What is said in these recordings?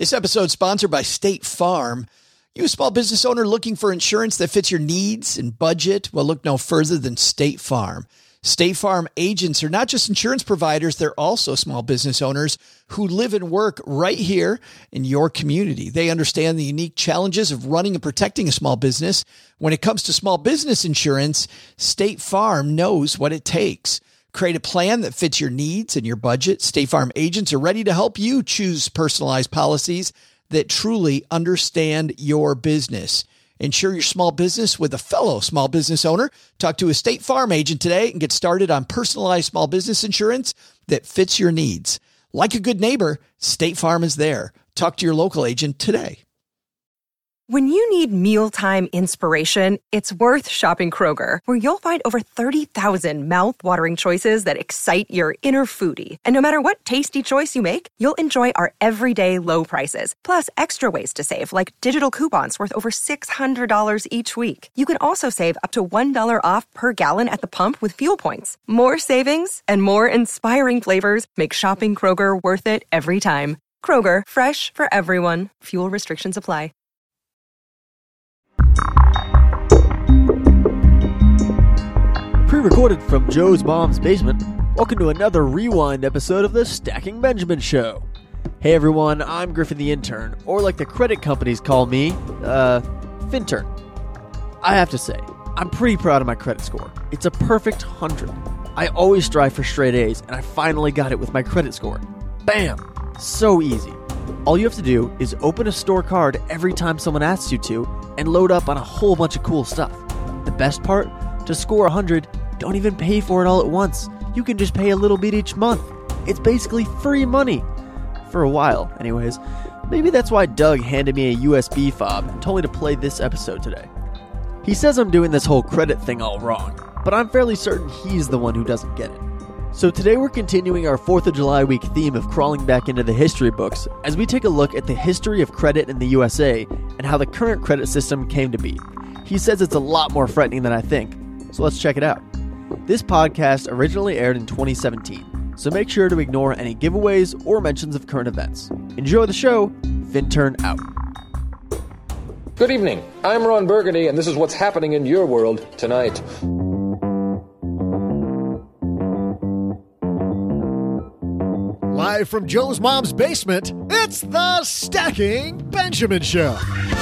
This episode is sponsored by State Farm. You a small business owner looking for insurance that fits your needs and budget? Well, look no further than State Farm. State Farm agents are not just insurance providers, they're also small business owners who live and work right here in your community. They understand the unique challenges of running and protecting a small business. When it comes to small business insurance, State Farm knows what it takes. Create a plan that fits your needs and your budget. State Farm agents are ready to help you choose personalized policies that truly understand your business. Insure your small business with a fellow small business owner. Talk to a State Farm agent today and get started on personalized small business insurance that fits your needs. Like a good neighbor, State Farm is there. Talk to your local agent today. When you need mealtime inspiration, it's worth shopping Kroger, where you'll find over 30,000 mouth-watering choices that excite your inner foodie. And no matter what tasty choice you make, you'll enjoy our everyday low prices, plus extra ways to save, like digital coupons worth over $600 each week. You can also save up to $1 off per gallon at the pump with fuel points. More savings and more inspiring flavors make shopping Kroger worth it every time. Kroger, fresh for everyone. Fuel restrictions apply. Pre-recorded from Joe's mom's basement, welcome to another rewind episode of the Stacking Benjamin Show. Hey everyone, I'm Griffin the Intern, or like the credit companies call me, Fintern. I have to say, I'm pretty proud of my credit score. It's a perfect 100. I always strive for straight A's, and I finally got it with my credit score. Bam! So easy. All you have to do is open a store card every time someone asks you to, and load up on a whole bunch of cool stuff. The best part? To score 100, don't even pay for it all at once. You can just pay a little bit each month. It's basically free money. For a while, anyways. Maybe that's why Doug handed me a USB fob and told me to play this episode today. He says I'm doing this whole credit thing all wrong, but I'm fairly certain he's the one who doesn't get it. So today we're continuing our 4th of July week theme of crawling back into the history books as we take a look at the history of credit in the USA and how the current credit system came to be. He says it's a lot more frightening than I think, so let's check it out. This podcast originally aired in 2017, so make sure to ignore any giveaways or mentions of current events. Enjoy the show. Fintern out. Good evening. I'm Ron Burgundy, and this is what's happening in your world tonight. Live from Joe's mom's basement, it's the Stacking Benjamin Show.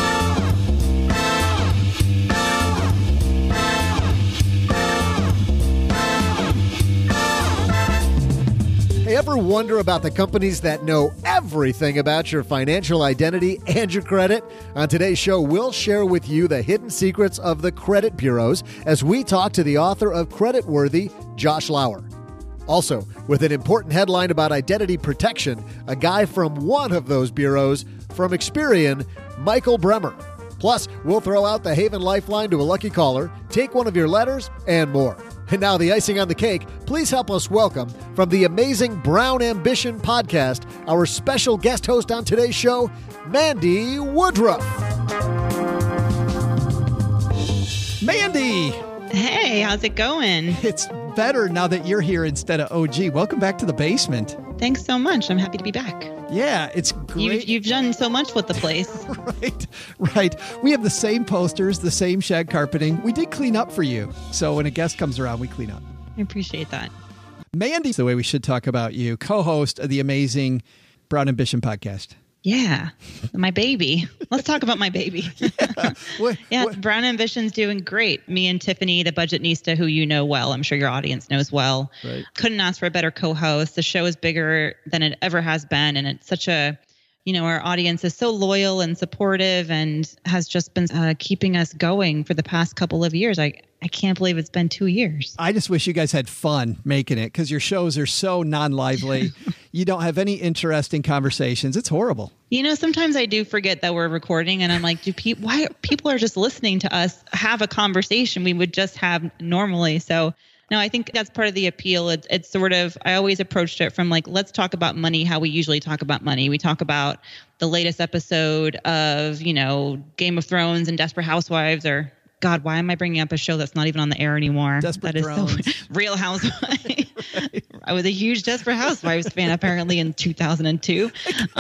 Hey, ever wonder about the companies that know everything about your financial identity and your credit? On today's show, we'll share with you the hidden secrets of the credit bureaus as we talk to the author of Credit Worthy, Josh Lauer. Also, with an important headline about identity protection, a guy from one of those bureaus, from Experian, Michael Bremer. Plus, we'll throw out the Haven Lifeline to a lucky caller, take one of your letters, and more. And now the icing on the cake, please help us welcome, from the amazing Brown Ambition podcast, our special guest host on today's show, Mandy Woodruff. Mandy! Hey, how's it going? It's better now that you're here instead of OG. Welcome back to the basement. Thanks so much. I'm happy to be back. Yeah, it's great. You've done so much with the place. Right. We have the same posters, the same shag carpeting. We did clean up for you. So when a guest comes around, we clean up. I appreciate that. Mandy's the way we should talk about you, co-host of the amazing Brown Ambition podcast. Yeah, my baby. Let's talk about my baby. Brown Ambition's doing great. Me and Tiffany, the budgetnista, who you know well, I'm sure your audience knows well. Right. Couldn't ask for a better co-host. The show is bigger than it ever has been, and it's such a, our audience is so loyal and supportive and has just been keeping us going for the past couple of years. I can't believe it's been 2 years. I just wish you guys had fun making it because your shows are so non-lively. You don't have any interesting conversations. It's horrible. Sometimes I do forget that we're recording and I'm like, why people are just listening to us have a conversation we would just have normally. So no, I think that's part of the appeal. It's sort of, I always approached it from like, let's talk about money, how we usually talk about money. We talk about the latest episode of, Game of Thrones and Desperate Housewives, or God, why am I bringing up a show that's not even on the air anymore? Desperate that is Thrones. So Real Housewives. I was a huge Desperate Housewives fan apparently in 2002.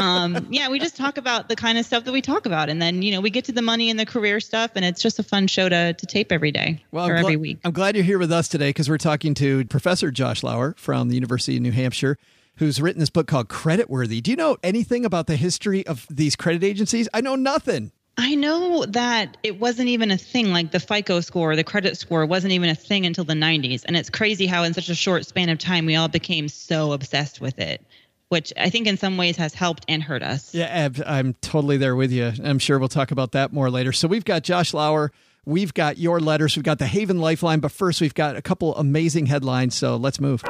We just talk about the kind of stuff that we talk about. And then, we get to the money and the career stuff, and it's just a fun show to tape every day or every week. I'm glad you're here with us today because we're talking to Professor Josh Lauer from the University of New Hampshire, who's written this book called Creditworthy. Do you know anything about the history of these credit agencies? I know nothing. I know that it wasn't even a thing, like the FICO score, the credit score wasn't even a thing until the 90s. And it's crazy how in such a short span of time, we all became so obsessed with it, which I think in some ways has helped and hurt us. Yeah, I'm totally there with you. I'm sure we'll talk about that more later. So we've got Josh Lauer. We've got your letters. We've got the Haven Lifeline. But first, we've got a couple amazing headlines. So let's move.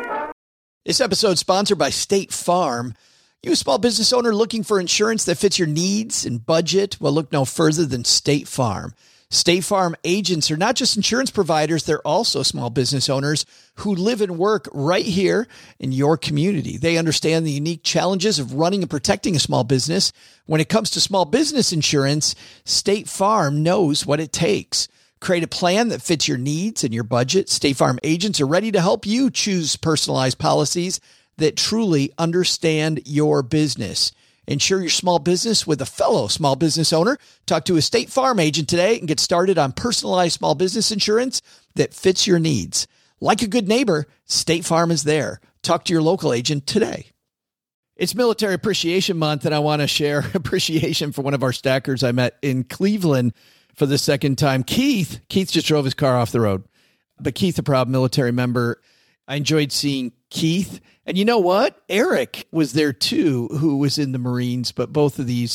This episode is sponsored by State Farm. You a small business owner looking for insurance that fits your needs and budget? Well, look no further than State Farm. State Farm agents are not just insurance providers, they're also small business owners who live and work right here in your community. They understand the unique challenges of running and protecting a small business. When it comes to small business insurance, State Farm knows what it takes. Create a plan that fits your needs and your budget. State Farm agents are ready to help you choose personalized policies that truly understand your business. Insure your small business with a fellow small business owner. Talk to a State Farm agent today and get started on personalized small business insurance that fits your needs. Like a good neighbor, State Farm is there. Talk to your local agent today. It's Military Appreciation Month, and I want to share appreciation for one of our stackers I met in Cleveland for the second time. Keith just drove his car off the road. But Keith, a proud military member, I enjoyed seeing Keith. And you know what? Eric was there too, who was in the Marines. But both of these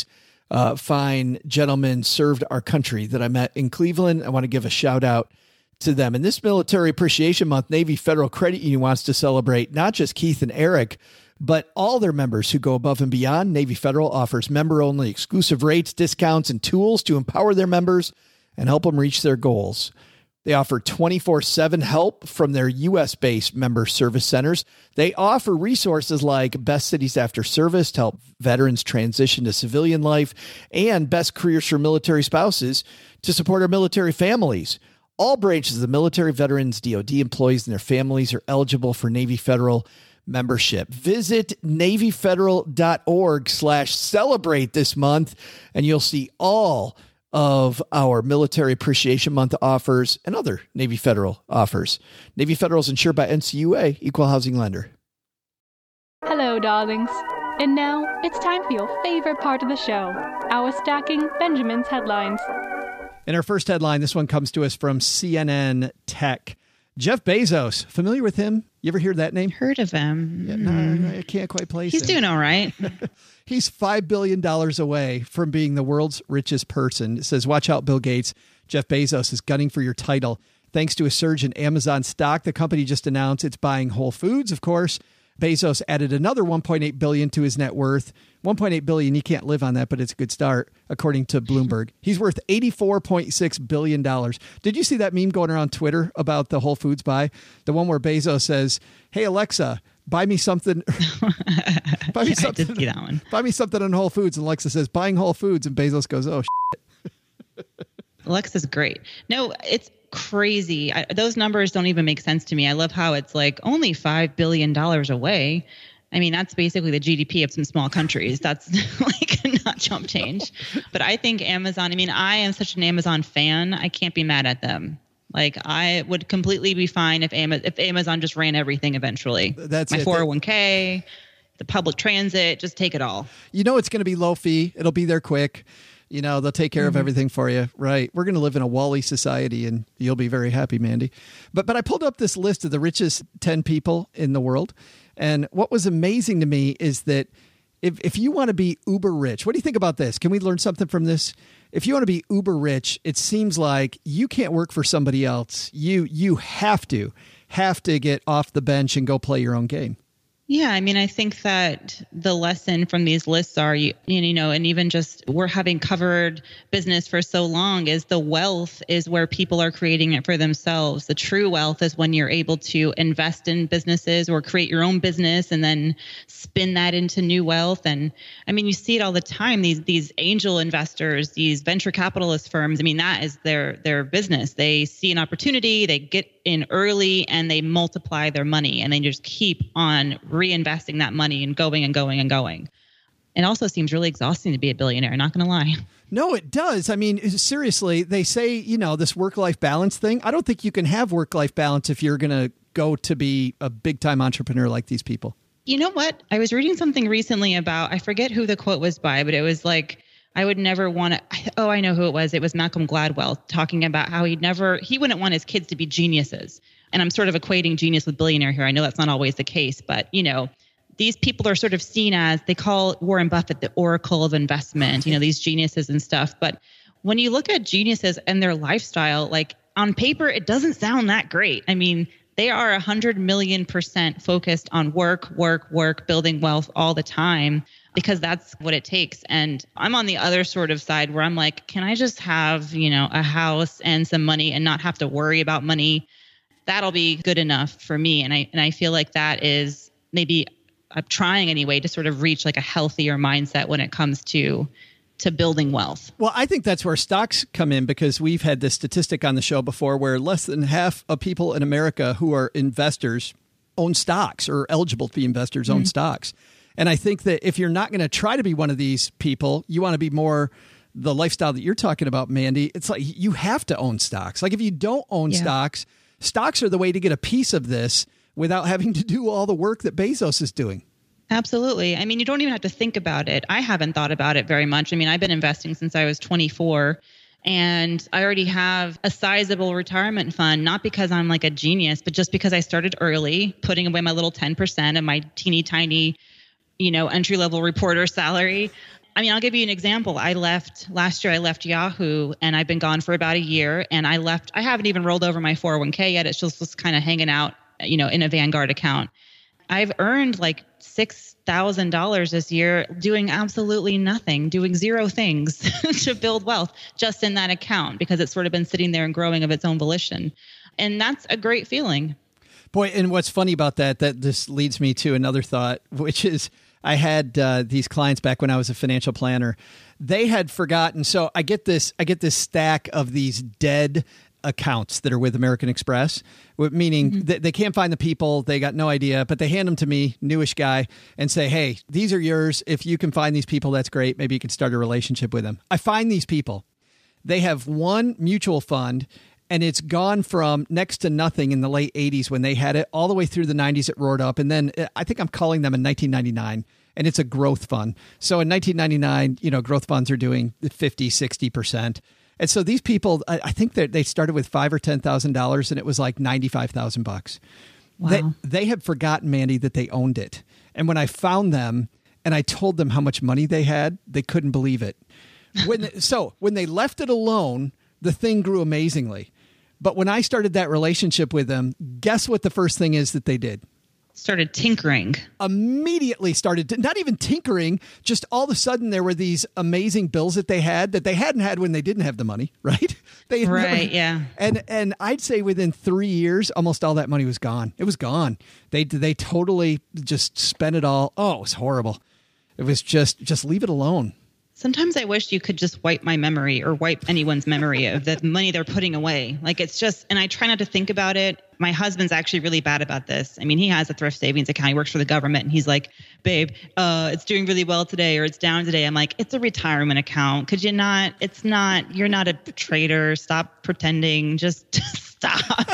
fine gentlemen served our country that I met in Cleveland. I want to give a shout out to them. And this Military Appreciation Month, Navy Federal Credit Union wants to celebrate not just Keith and Eric, but all their members who go above and beyond. Navy Federal offers member-only exclusive rates, discounts, and tools to empower their members and help them reach their goals. They offer 24/7 help from their U.S.-based member service centers. They offer resources like Best Cities After Service to help veterans transition to civilian life and Best Careers for Military Spouses to support our military families. All branches of the military, veterans, DoD employees, and their families are eligible for Navy Federal membership. Visit NavyFederal.org/celebrate this month, and you'll see all of our Military Appreciation Month offers and other Navy Federal offers. Navy Federal is insured by NCUA, Equal Housing Lender. Hello, darlings. And now it's time for your favorite part of the show, our Stacking Benjamin's headlines. In our first headline, this one comes to us from CNN Tech. Jeff Bezos, familiar with him? You ever hear that name? Heard of him. Yeah, no, I can't quite place He's him. doing all right. He's $5 billion away from being the world's richest person. It says, watch out, Bill Gates. Jeff Bezos is gunning for your title. Thanks to a surge in Amazon stock, the company just announced it's buying Whole Foods, of course. Bezos added another $1.8 billion to his net worth. $1.8 billion, you can't live on that, but it's a good start, according to Bloomberg. He's worth $84.6 billion. Did you see that meme going around Twitter about the Whole Foods buy? The one where Bezos says, hey, Alexa, buy me something. Buy me something. I did see that one. Buy me something on Whole Foods. And Alexa says, buying Whole Foods. And Bezos goes, oh, shit. Alexa's great. No, it's crazy. Those numbers don't even make sense to me. I love how it's like only $5 billion away. I mean, that's basically the GDP of some small countries. That's like not chump change. But I think Amazon, I am such an Amazon fan. I can't be mad at them. Like, I would completely be fine if Amazon just ran everything eventually. That's my it. 401k, the public transit, just take it all. You know it's going to be low fee. It'll be there quick. They'll take care of everything for you. Right. We're going to live in a Wall-E society, and you'll be very happy, Mandy. But I pulled up this list of the richest 10 people in the world. And what was amazing to me is that if you want to be uber rich, what do you think about this? Can we learn something from this? If you want to be uber rich, it seems like you can't work for somebody else. You have to get off the bench and go play your own game. Yeah, I think that the lesson from these lists are, and even just we're having covered business for so long, is the wealth is where people are creating it for themselves. The true wealth is when you're able to invest in businesses or create your own business and then spin that into new wealth. And you see it all the time. These angel investors, these venture capitalist firms, that is their business. They see an opportunity, they get in early and they multiply their money and they just keep on reinvesting that money and going and going and going. It also seems really exhausting to be a billionaire, not going to lie. No, it does. I mean, seriously, they say, this work-life balance thing. I don't think you can have work-life balance if you're going to go to be a big-time entrepreneur like these people. You know what? I was reading something recently about, I forget who the quote was by, but it was like, I would never want to, I know who it was. It was Malcolm Gladwell talking about how he wouldn't want his kids to be geniuses. And I'm sort of equating genius with billionaire here. I know that's not always the case, but these people are sort of seen as, they call Warren Buffett the oracle of investment, these geniuses and stuff. But when you look at geniuses and their lifestyle, like on paper, it doesn't sound that great. I mean, they are 100 million% focused on work, building wealth all the time, because that's what it takes. And I'm on the other sort of side where I'm like, can I just have, a house and some money and not have to worry about money? That'll be good enough for me. And I feel like that is maybe, I'm trying anyway to sort of reach like a healthier mindset when it comes to building wealth. Well, I think that's where stocks come in, because we've had this statistic on the show before where less than half of people in America who are investors own stocks, or eligible to be investors own stocks. And I think that if you're not going to try to be one of these people, you want to be more the lifestyle that you're talking about, Mandy. It's like you have to own stocks. Like if you don't own stocks are the way to get a piece of this without having to do all the work that Bezos is doing. Absolutely. I mean, you don't even have to think about it. I haven't thought about it very much. I mean, I've been investing since I was 24, and I already have a sizable retirement fund, not because I'm like a genius, but just because I started early, putting away my little 10% of my teeny tiny, entry-level reporter salary. I mean, I'll give you an example. Last year I left Yahoo, and I've been gone for about a year, and I haven't even rolled over my 401k yet. It's just kind of hanging out, in a Vanguard account. I've earned like $6,000 this year doing absolutely nothing, doing zero things to build wealth just in that account, because it's sort of been sitting there and growing of its own volition. And that's a great feeling. Boy, and what's funny about that this leads me to another thought, which is I had these clients back when I was a financial planner. They had forgotten. So I get this stack of these dead accounts that are with American Express, meaning they can't find the people. They got no idea, but they hand them to me, newish guy, and say, hey, these are yours. If you can find these people, that's great. Maybe you can start a relationship with them. I find these people. They have one mutual fund, and it's gone from next to nothing in the late 80s when they had it, all the way through the 90s it roared up. And then I think I'm calling them in 1999, and it's a growth fund. So in 1999, growth funds are doing 50, 60%. And so these people, I think that they started with $5,000 or $10,000, and it was like $95,000. Wow. They had forgotten, Mandy, that they owned it. And when I found them and I told them how much money they had, they couldn't believe it. When they left it alone, the thing grew amazingly. But when I started that relationship with them, guess what the first thing is that they did? Started tinkering. Immediately started, not even tinkering, just all of a sudden there were these amazing bills that they hadn't had when they didn't have the money, right? Yeah. And I'd say within 3 years, almost all that money was gone. It was gone. They totally just spent it all. Oh, it was horrible. It was just leave it alone. Sometimes I wish you could just wipe my memory, or wipe anyone's memory of the money they're putting away. Like it's just, and I try not to think about it. My husband's actually really bad about this. I mean, he has a thrift savings account. He works for the government, and he's like, babe, it's doing really well today, or it's down today. I'm like, it's a retirement account. Could you not, you're not a trader. Stop pretending. Just stop.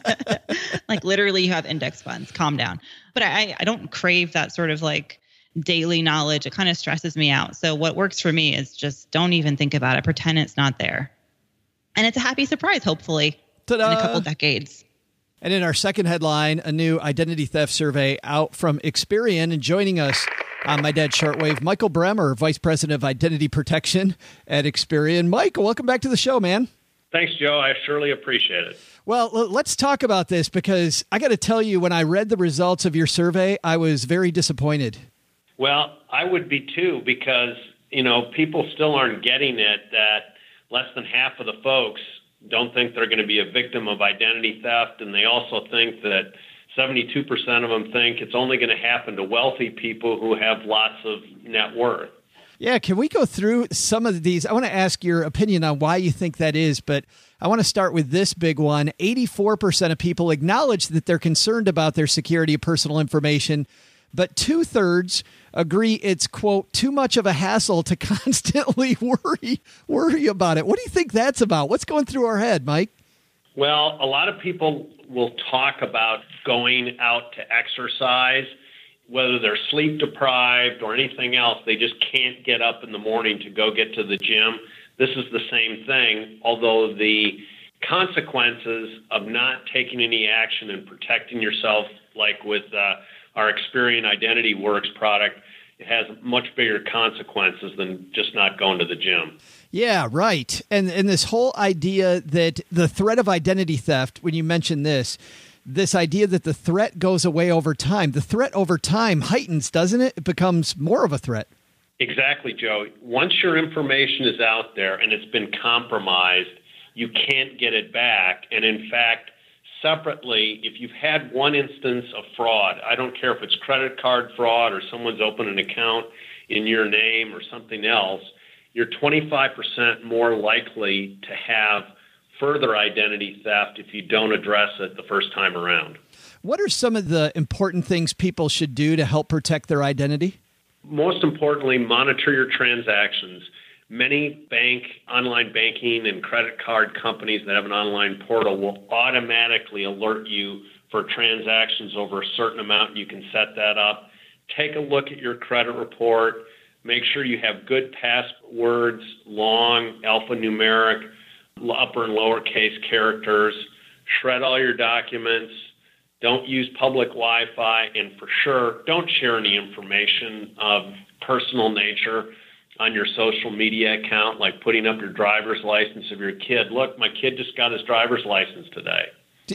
Like literally you have index funds. Calm down. But I don't crave that sort of like daily knowledge. It kind of stresses me out. So what works for me is just don't even think about it. Pretend it's not there. And it's a happy surprise, hopefully, Ta-da! In a couple decades. And in our second headline, a new identity theft survey out from Experian. And joining us on My Dad's Shortwave, Michael Bremer, Vice President of Identity Protection at Experian. Mike, welcome back to the show, man. Thanks, Joe. I surely appreciate it. Well, let's talk about this, because I got to tell you, when I read the results of your survey, I was very disappointed. Well, I would be too, because, people still aren't getting it that less than half of the folks don't think they're going to be a victim of identity theft. And they also think that 72% of them think it's only going to happen to wealthy people who have lots of net worth. Yeah, can we go through some of these? I want to ask your opinion on why you think that is, but I want to start with this big one. 84% of people acknowledge that they're concerned about their security of personal information, but 2/3 agree it's, quote, too much of a hassle to constantly worry about it. What do you think that's about? What's going through our head, Mike? Well, a lot of people will talk about going out to exercise, whether they're sleep deprived or anything else. They just can't get up in the morning to go get to the gym. This is the same thing, although the consequences of not taking any action and protecting yourself, like with our Experian Identity Works product, it has much bigger consequences than just not going to the gym. Yeah, right. And this whole idea that the threat of identity theft, when you mention this idea that the threat goes away over time, the threat over time heightens, doesn't it? It becomes more of a threat. Exactly, Joe. Once your information is out there and it's been compromised, you can't get it back. And in fact, separately, if you've had one instance of fraud, I don't care if it's credit card fraud or someone's opened an account in your name or something else, you're 25% more likely to have further identity theft if you don't address it the first time around. What are some of the important things people should do to help protect their identity? Most importantly, monitor your transactions. Many online banking and credit card companies that have an online portal will automatically alert you for transactions over a certain amount. You can set that up. Take a look at your credit report. Make sure you have good passwords, long, alphanumeric, upper and lowercase characters. Shred all your documents. Don't use public Wi-Fi. And for sure, don't share any information of personal nature on your social media account, like putting up your driver's license of your kid. Look, my kid just got his driver's license today.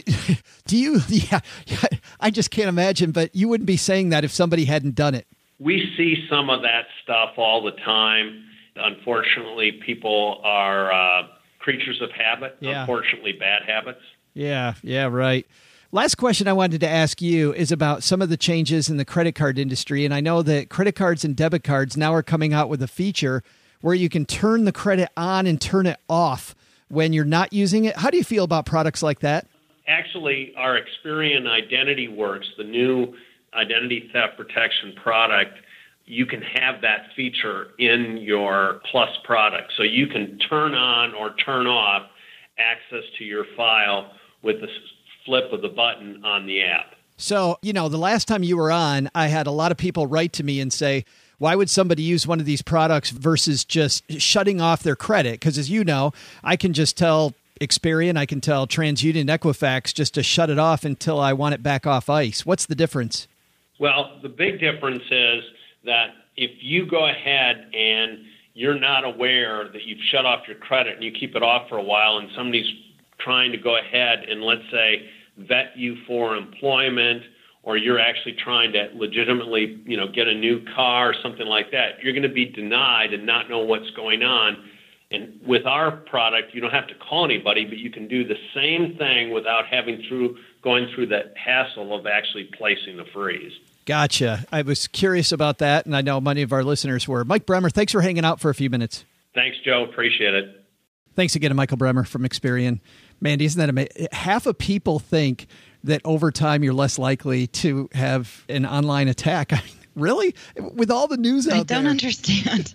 Do you? Yeah, I just can't imagine, but you wouldn't be saying that if somebody hadn't done it. We see some of that stuff all the time. Unfortunately, people are creatures of habit, unfortunately bad habits. Yeah, right. Last question I wanted to ask you is about some of the changes in the credit card industry. And I know that credit cards and debit cards now are coming out with a feature where you can turn the credit on and turn it off when you're not using it. How do you feel about products like that? Actually, our Experian Identity Works, the new identity theft protection product, you can have that feature in your Plus product. So you can turn on or turn off access to your file with the flip of the button on the app. So, the last time you were on, I had a lot of people write to me and say, why would somebody use one of these products versus just shutting off their credit? Because as you know, I can just tell Experian, I can tell TransUnion, Equifax just to shut it off until I want it back off ice. What's the difference? Well, the big difference is that if you go ahead and you're not aware that you've shut off your credit and you keep it off for a while and somebody's trying to go ahead and, let's say, vet you for employment, or you're actually trying to legitimately, get a new car or something like that, you're going to be denied and not know what's going on. And with our product, you don't have to call anybody, but you can do the same thing without going through that hassle of actually placing the freeze. Gotcha. I was curious about that, and I know many of our listeners were. Mike Bremer, thanks for hanging out for a few minutes. Thanks, Joe. Appreciate it. Thanks again to Michael Bremer from Experian. Mandy, isn't that amazing? Half of people think that over time you're less likely to have an online attack. I mean, really? With all the news out there? I don't understand.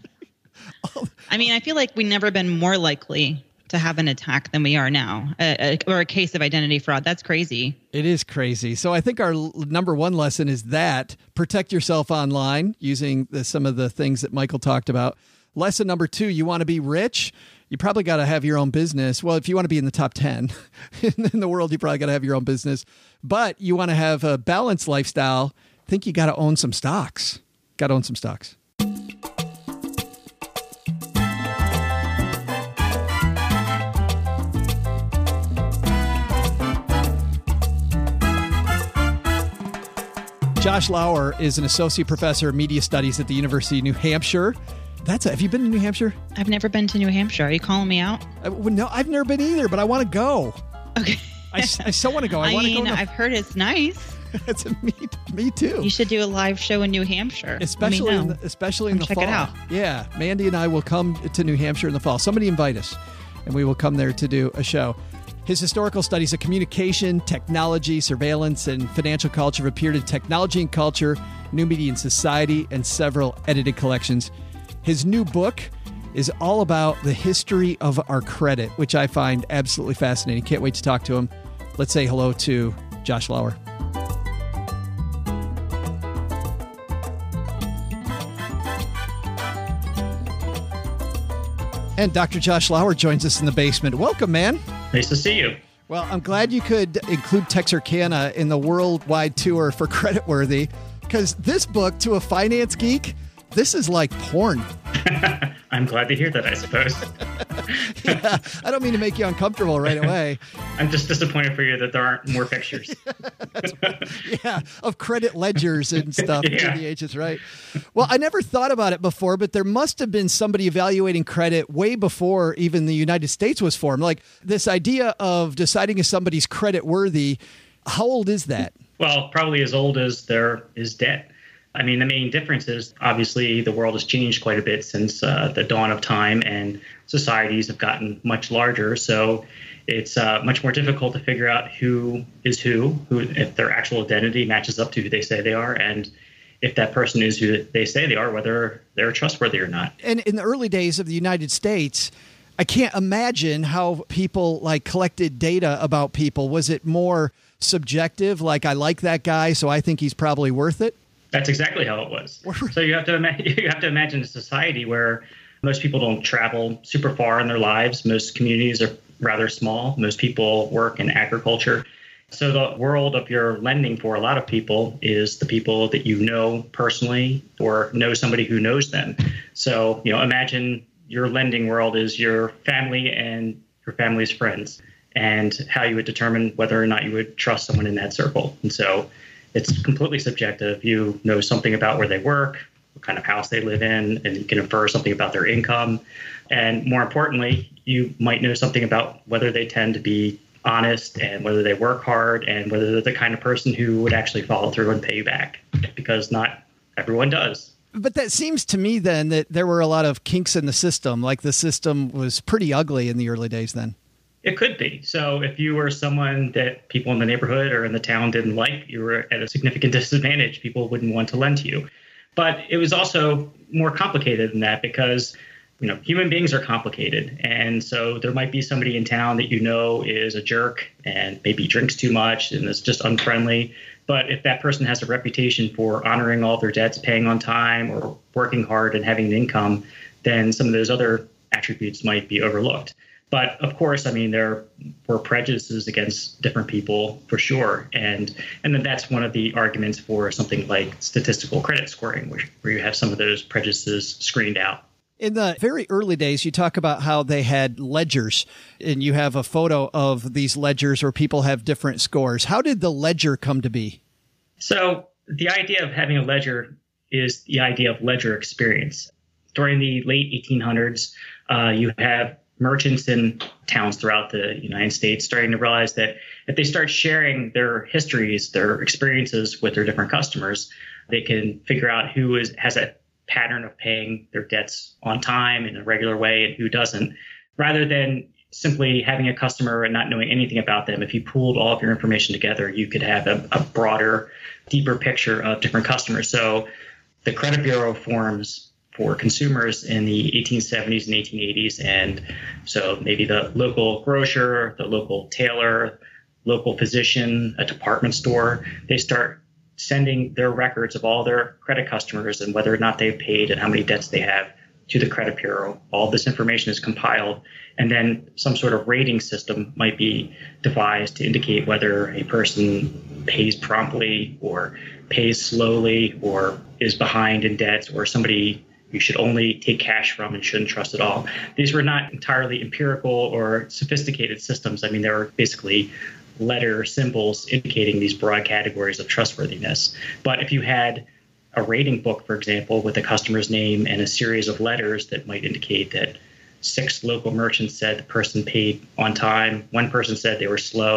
I mean, I feel like we've never been more likely to have an attack than we are now, or a case of identity fraud. That's crazy. It is crazy. So I think our number one lesson is that protect yourself online using some of the things that Michael talked about. Lesson number 2, you want to be rich? You probably got to have your own business. Well, if you want to be in the top 10 in the world, you probably got to have your own business. But you want to have a balanced lifestyle. I think you got to own some stocks. Got to own some stocks. Josh Lauer is an associate professor of media studies at the University of New Hampshire. Have you been to New Hampshire? I've never been to New Hampshire. Are you calling me out? No, I've never been either, but I want to go. Okay. I still want to go. I mean, I've heard it's nice. Me too. You should do a live show in New Hampshire. Especially in the fall. Check it out. Yeah, Mandy and I will come to New Hampshire in the fall. Somebody invite us, and we will come there to do a show. His historical studies of communication, technology, surveillance, and financial culture have appeared in Technology and Culture, New Media and Society, and several edited collections. His new book is all about the history of our credit, which I find absolutely fascinating. Can't wait to talk to him. Let's say hello to Josh Lauer. And Dr. Josh Lauer joins us in the basement. Welcome, man. Nice to see you. Well, I'm glad you could include Texarkana in the worldwide tour for Creditworthy, because this book, to a finance geek, this is like porn. I'm glad to hear that, I suppose. Yeah, I don't mean to make you uncomfortable right away. I'm just disappointed for you that there aren't more pictures. Yeah, of credit ledgers and stuff. Yeah. The ages, right? Well, I never thought about it before, but there must have been somebody evaluating credit way before even the United States was formed. Like this idea of deciding if somebody's credit worthy, how old is that? Well, probably as old as there is debt. I mean, the main difference is obviously the world has changed quite a bit since the dawn of time, and societies have gotten much larger. So it's much more difficult to figure out who is who, if their actual identity matches up to who they say they are, and if that person is who they say they are, whether they're trustworthy or not. And in the early days of the United States, I can't imagine how people like collected data about people. Was it more subjective? Like, I like that guy, so I think he's probably worth it? That's exactly how it was. So you have to imagine a society where most people don't travel super far in their lives. Most communities are rather small. Most people work in agriculture. So the world of your lending for a lot of people is the people that you know personally or know somebody who knows them. So, imagine your lending world is your family and your family's friends, and how you would determine whether or not you would trust someone in that circle. And so it's completely subjective. You know something about where they work, what kind of house they live in, and you can infer something about their income. And more importantly, you might know something about whether they tend to be honest and whether they work hard and whether they're the kind of person who would actually follow through and pay you back, because not everyone does. But that seems to me then that there were a lot of kinks in the system. Like the system was pretty ugly in the early days then. It could be. So if you were someone that people in the neighborhood or in the town didn't like, you were at a significant disadvantage. People wouldn't want to lend to you. But it was also more complicated than that because, human beings are complicated. And so there might be somebody in town that is a jerk and maybe drinks too much and is just unfriendly. But if that person has a reputation for honoring all their debts, paying on time, or working hard and having an income, then some of those other attributes might be overlooked. But of course, there were prejudices against different people for sure. And then that's one of the arguments for something like statistical credit scoring, where you have some of those prejudices screened out. In the very early days, you talk about how they had ledgers, and you have a photo of these ledgers where people have different scores. How did the ledger come to be? So the idea of having a ledger is the idea of ledger experience. During the late 1800s, you have merchants in towns throughout the United States starting to realize that if they start sharing their histories, their experiences with their different customers, they can figure out who has a pattern of paying their debts on time in a regular way and who doesn't, rather than simply having a customer and not knowing anything about them. If you pooled all of your information together, you could have a broader, deeper picture of different customers. So the credit bureau forms for consumers in the 1870s and 1880s. And so maybe the local grocer, the local tailor, local physician, a department store, they start sending their records of all their credit customers and whether or not they've paid and how many debts they have to the credit bureau. All this information is compiled, and then some sort of rating system might be devised to indicate whether a person pays promptly or pays slowly or is behind in debts, or somebody you should only take cash from and shouldn't trust at all. These were not entirely empirical or sophisticated systems. They were basically letter symbols indicating these broad categories of trustworthiness. But if you had a rating book, for example, with a customer's name and a series of letters that might indicate that 6 local merchants said the person paid on time, one person said they were slow,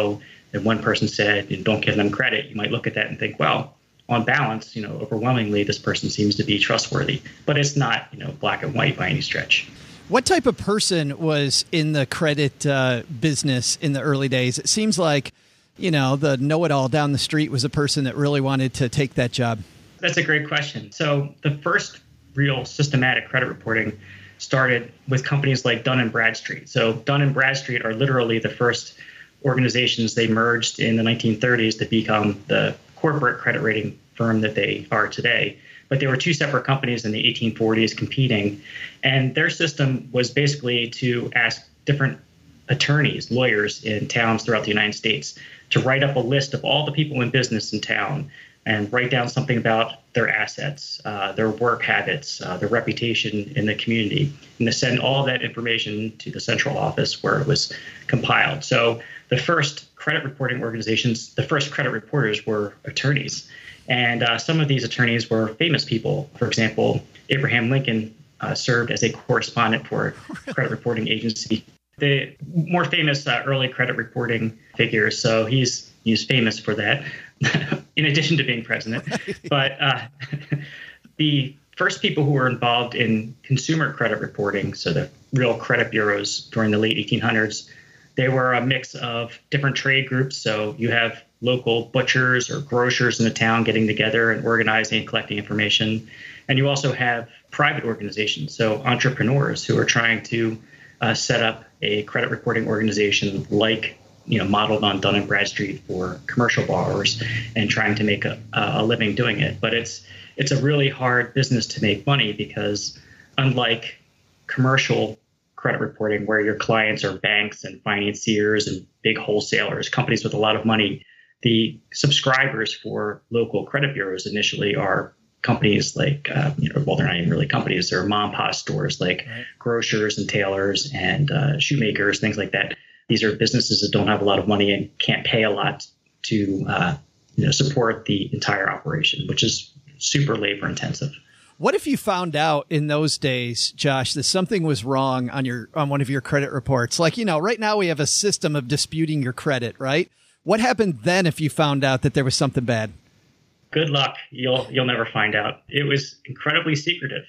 and one person said, don't give them credit, you might look at that and think, well, on balance, overwhelmingly, this person seems to be trustworthy. But it's not, black and white by any stretch. What type of person was in the credit business in the early days? It seems like, the know-it-all down the street was a person that really wanted to take that job. That's a great question. So the first real systematic credit reporting started with companies like Dun & Bradstreet. So Dun & Bradstreet are literally the first organizations. They merged in the 1930s to become the corporate credit rating firm that they are today. But they were two separate companies in the 1840s competing. And their system was basically to ask different attorneys, lawyers in towns throughout the United States to write up a list of all the people in business in town and write down something about their assets, their work habits, their reputation in the community, and to send all that information to the central office where it was compiled. So the first credit reporting organizations, the first credit reporters were attorneys. And some of these attorneys were famous people. For example, Abraham Lincoln served as a correspondent for a credit reporting agency. The more famous early credit reporting figures, so he's famous for that, in addition to being president. But the first people who were involved in consumer credit reporting, so the real credit bureaus during the late 1800s, they were a mix of different trade groups. So you have local butchers or grocers in the town getting together and organizing and collecting information. And you also have private organizations, so entrepreneurs who are trying to set up a credit reporting organization like, modeled on Dun & Bradstreet for commercial borrowers and trying to make a living doing it. But it's a really hard business to make money because unlike commercial credit reporting where your clients are banks and financiers and big wholesalers, companies with a lot of money, the subscribers for local credit bureaus initially are companies like, well, they're not even really companies. They're mom and pop stores like grocers and tailors and shoemakers, things like that. These are businesses that don't have a lot of money and can't pay a lot to support the entire operation, which is super labor intensive. What if you found out in those days, Josh, that something was wrong on one of your credit reports? Like, right now we have a system of disputing your credit, right? What happened then if you found out that there was something bad? Good luck. You'll never find out. It was incredibly secretive.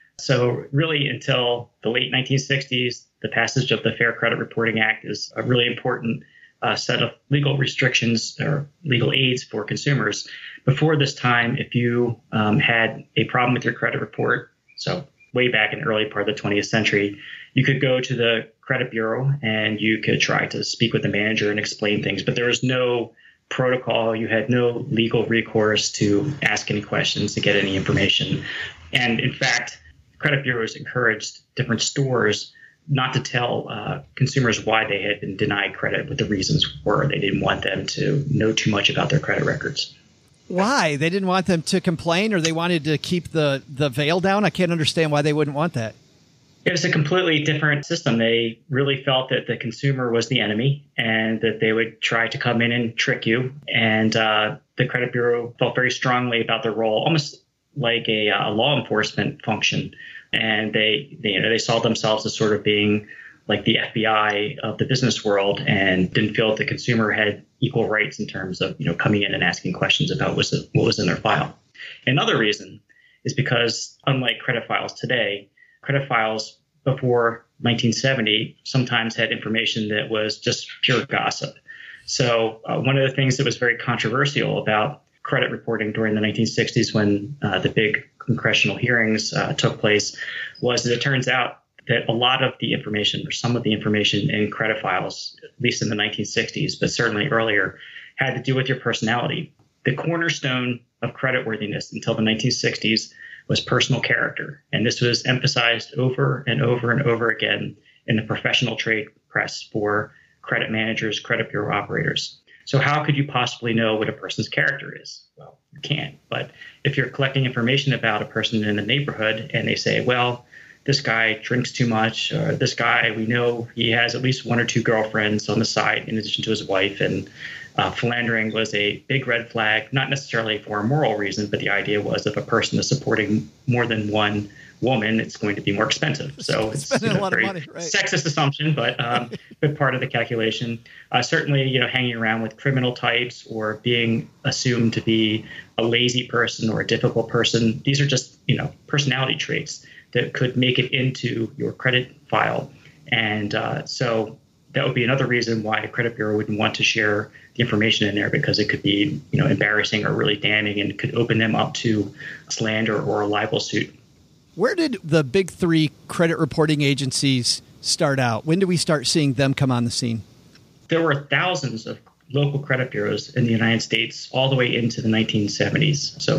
So really until the late 1960s, the passage of the Fair Credit Reporting Act is a really important set of legal restrictions or legal aids for consumers. Before this time, if you had a problem with your credit report, so way back in the early part of the 20th century, you could go to the credit bureau and you could try to speak with the manager and explain things. But there was no protocol. You had no legal recourse to ask any questions, to get any information. And in fact, credit bureaus encouraged different stores not to tell consumers why they had been denied credit, what the reasons were. They didn't want them to know too much about their credit records. Why? They didn't want them to complain, or they wanted to keep the veil down? I can't understand why they wouldn't want that. It was a completely different system. They really felt that the consumer was the enemy and that they would try to come in and trick you. And the credit bureau felt very strongly about their role, almost like a law enforcement function. And they saw themselves as sort of being like the FBI of the business world and didn't feel that the consumer had equal rights in terms of, coming in and asking questions about what was in their file. Another reason is because unlike credit files today, credit files before 1970 sometimes had information that was just pure gossip. So one of the things that was very controversial about credit reporting during the 1960s when the big congressional hearings took place was that it turns out that a lot of the information or some of the information in credit files, at least in the 1960s, but certainly earlier, had to do with your personality. The cornerstone of creditworthiness until the 1960s was personal character. And this was emphasized over and over and over again in the professional trade press for credit managers, credit bureau operators. So how could you possibly know what a person's character is? Well, you can't. But if you're collecting information about a person in the neighborhood and they say, well, this guy drinks too much, or this guy, we know he has at least one or two girlfriends on the side in addition to his wife, and philandering was a big red flag, not necessarily for a moral reason, but the idea was if a person is supporting more than one woman, it's going to be more expensive. So it's spending a lot of money, right? Sexist assumption, but part of the calculation. Certainly, hanging around with criminal types or being assumed to be a lazy person or a difficult person. These are just, personality traits that could make it into your credit file. And so that would be another reason why a credit bureau wouldn't want to share the information in there, because it could be, embarrassing or really damning and could open them up to slander or a libel suit. Where did the big three credit reporting agencies start out? When do we start seeing them come on the scene? There were thousands of local credit bureaus in the United States all the way into the 1970s. So,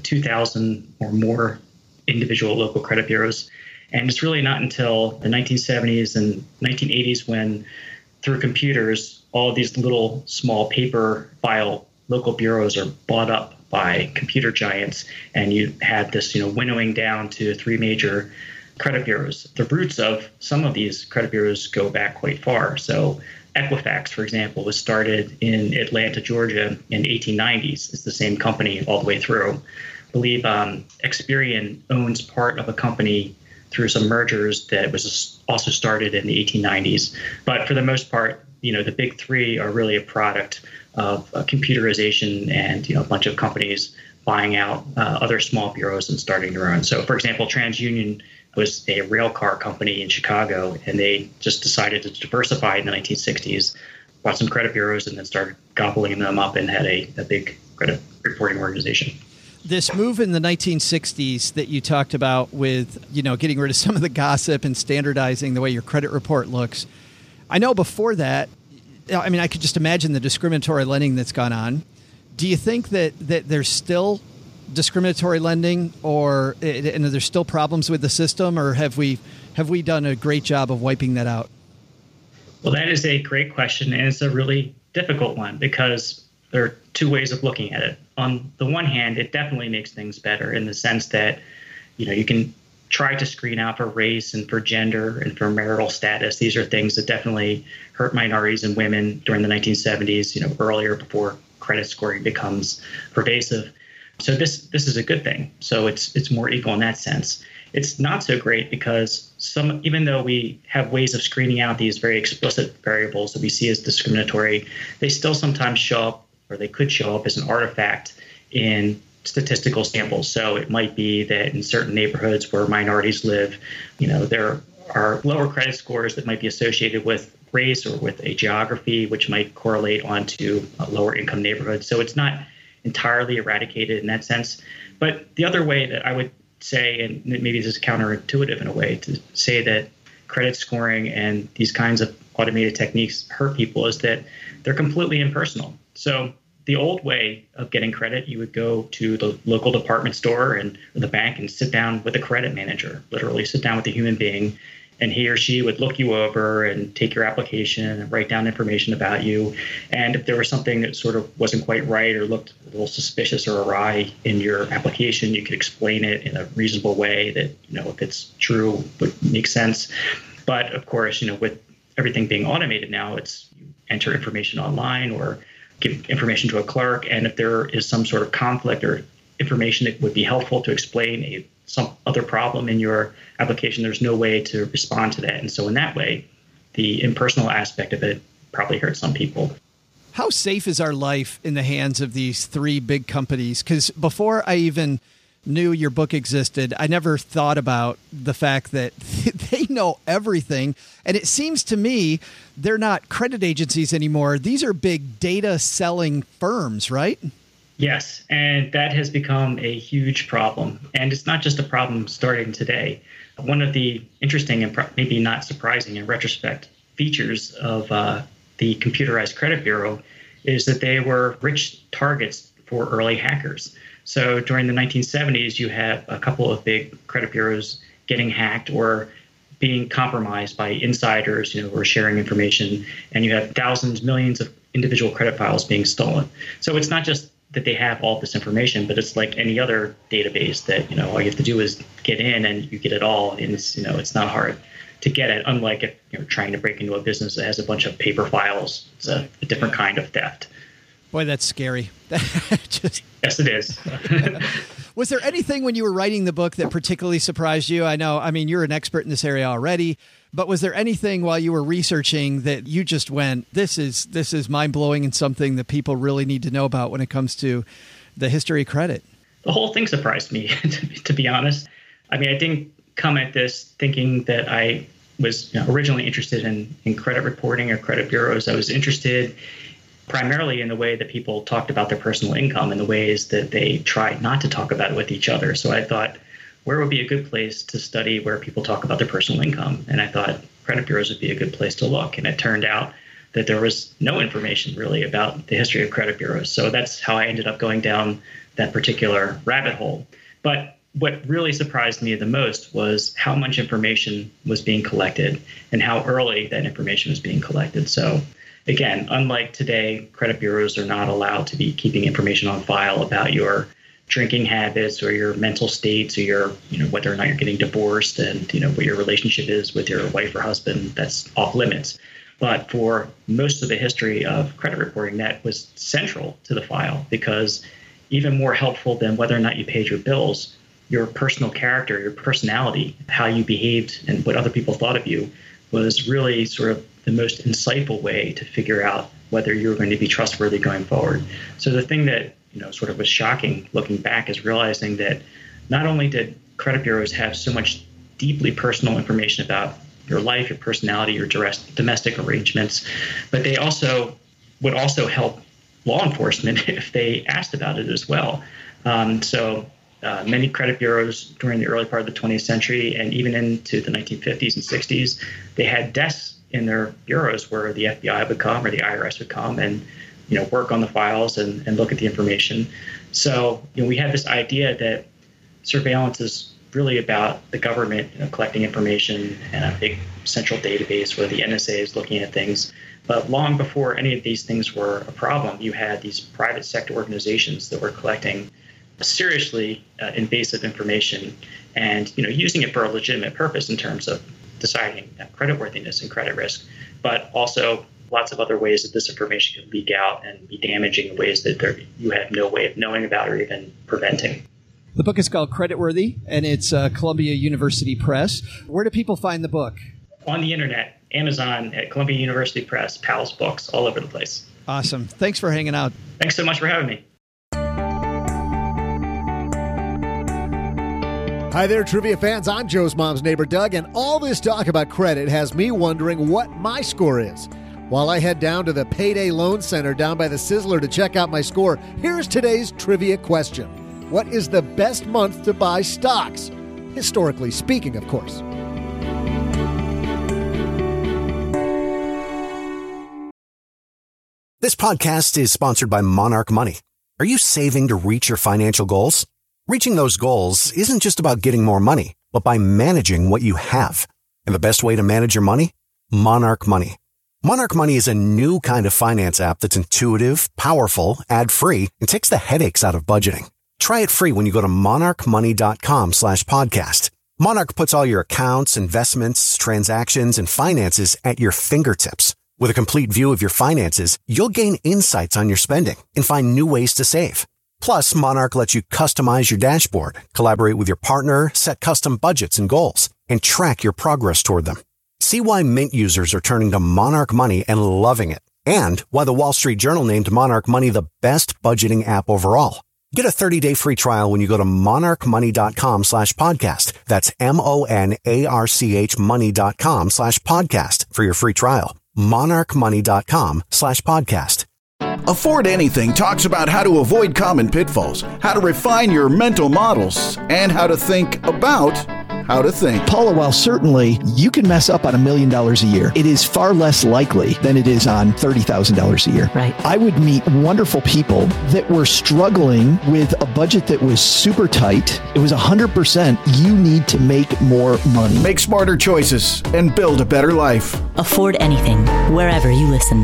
2,000 or more individual local credit bureaus. And it's really not until the 1970s and 1980s when, through computers, all of these little small paper file local bureaus are bought up by computer giants, and you had this, winnowing down to three major credit bureaus. The roots of some of these credit bureaus go back quite far. So Equifax, for example, was started in Atlanta, Georgia in the 1890s. It's the same company all the way through. I believe Experian owns part of a company through some mergers that was also started in the 1890s. But for the most part, the big three are really a product of computerization and, a bunch of companies buying out other small bureaus and starting their own. So, for example, TransUnion was a rail car company in Chicago, and they just decided to diversify in the 1960s, bought some credit bureaus, and then started gobbling them up and had a big credit reporting organization. This move in the 1960s that you talked about with, getting rid of some of the gossip and standardizing the way your credit report looks. I know before that, I could just imagine the discriminatory lending that's gone on. Do you think that there's still discriminatory lending, and there's still problems with the system, or have we done a great job of wiping that out? Well, that is a great question, and it's a really difficult one because there are two ways of looking at it. On the one hand, it definitely makes things better in the sense that, you can try to screen out for race and for gender and for marital status. These are things that definitely hurt minorities and women during the 1970s, earlier, before credit scoring becomes pervasive. So this is a good thing. So it's more equal in that sense. It's not so great because even though we have ways of screening out these very explicit variables that we see as discriminatory, they still sometimes show up, or they could show up as an artifact in statistical samples. So it might be that in certain neighborhoods where minorities live, there are lower credit scores that might be associated with race or with a geography, which might correlate onto a lower income neighborhood. So it's not entirely eradicated in that sense. But the other way that I would say, and maybe this is counterintuitive in a way, to say that credit scoring and these kinds of automated techniques hurt people is that they're completely impersonal. So the old way of getting credit, you would go to the local department store or the bank and sit down with a credit manager, literally sit down with a human being, and he or she would look you over and take your application and write down information about you. And if there was something that sort of wasn't quite right or looked a little suspicious or awry in your application, you could explain it in a reasonable way that, if it's true, would make sense. But of course, with everything being automated now, it's you enter information online or give information to a clerk. And if there is some sort of conflict or information that would be helpful to explain some other problem in your application, there's no way to respond to that. And so in that way, the impersonal aspect of it probably hurts some people. How safe is our life in the hands of these three big companies? Because before I even knew your book existed, I never thought about the fact that they know everything. And it seems to me they're not credit agencies anymore. These are big data selling firms, right? Yes, and that has become a huge problem. And it's not just a problem starting today. One of the interesting and maybe not surprising in retrospect features of the computerized credit bureau is that they were rich targets for early hackers. So during the 1970s, you had a couple of big credit bureaus getting hacked or being compromised by insiders, who were sharing information, and you had thousands, millions of individual credit files being stolen. So it's not just that they have all this information, but it's like any other database that, all you have to do is get in and you get it all. And it's not hard to get it, unlike if you're trying to break into a business that has a bunch of paper files. It's a different kind of theft. Boy, that's scary. Yes, it is. Was there anything when you were writing the book that particularly surprised you? You're an expert in this area already, but was there anything while you were researching that you just went, this is mind-blowing and something that people really need to know about when it comes to the history of credit? The whole thing surprised me, to be honest. I didn't come at this thinking that I was originally interested in credit reporting or credit bureaus. I was interested primarily in the way that people talked about their personal income and the ways that they tried not to talk about it with each other. So I thought, where would be a good place to study where people talk about their personal income? And I thought credit bureaus would be a good place to look. And it turned out that there was no information really about the history of credit bureaus. So that's how I ended up going down that particular rabbit hole. But what really surprised me the most was how much information was being collected and how early that information was being collected. So again, unlike today, credit bureaus are not allowed to be keeping information on file about your drinking habits or your mental states or your, whether or not you're getting divorced and, what your relationship is with your wife or husband. That's off limits. But for most of the history of credit reporting, that was central to the file, because even more helpful than whether or not you paid your bills, your personal character, your personality, how you behaved and what other people thought of you was really sort of the most insightful way to figure out whether you were going to be trustworthy going forward. So the thing that, sort of was shocking looking back is realizing that not only did credit bureaus have so much deeply personal information about your life, your personality, your domestic arrangements, but they would also help law enforcement if they asked about it as well. Many credit bureaus during the early part of the 20th century and even into the 1950s and 60s, they had desks in their bureaus where the FBI would come or the IRS would come and work on the files and look at the information. So we had this idea that surveillance is really about the government collecting information and a big central database where the NSA is looking at things. But long before any of these things were a problem, you had these private sector organizations that were collecting seriously invasive information and using it for a legitimate purpose in terms of deciding creditworthiness and credit risk, but also lots of other ways that this information can leak out and be damaging in ways that you have no way of knowing about or even preventing. The book is called Creditworthy, and it's Columbia University Press. Where do people find the book? On the internet, Amazon, at Columbia University Press, Powell's Books, all over the place. Awesome. Thanks for hanging out. Thanks so much for having me. Hi there, trivia fans. I'm Joe's mom's neighbor, Doug, and all this talk about credit has me wondering what my score is. While I head down to the Payday Loan Center down by the Sizzler to check out my score, here's today's trivia question. What is the best month to buy stocks? Historically speaking, of course. This podcast is sponsored by Monarch Money. Are you saving to reach your financial goals? Reaching those goals isn't just about getting more money, but by managing what you have. And the best way to manage your money? Monarch Money. Monarch Money is a new kind of finance app that's intuitive, powerful, ad-free, and takes the headaches out of budgeting. Try it free when you go to monarchmoney.com/podcast. Monarch puts all your accounts, investments, transactions, and finances at your fingertips. With a complete view of your finances, you'll gain insights on your spending and find new ways to save. Plus, Monarch lets you customize your dashboard, collaborate with your partner, set custom budgets and goals, and track your progress toward them. See why Mint users are turning to Monarch Money and loving it, and why the Wall Street Journal named Monarch Money the best budgeting app overall. Get a 30-day free trial when you go to monarchmoney.com/podcast. That's MONARCH money.com/podcast for your free trial. monarchmoney.com/podcast. Afford Anything talks about how to avoid common pitfalls, how to refine your mental models, and how to think about how to think. Paula, while certainly you can mess up on $1 million a year, it is far less likely than it is on $30,000 a year. Right. I would meet wonderful people that were struggling with a budget that was super tight. It was 100% you need to make more money. Make smarter choices and build a better life. Afford Anything, wherever you listen.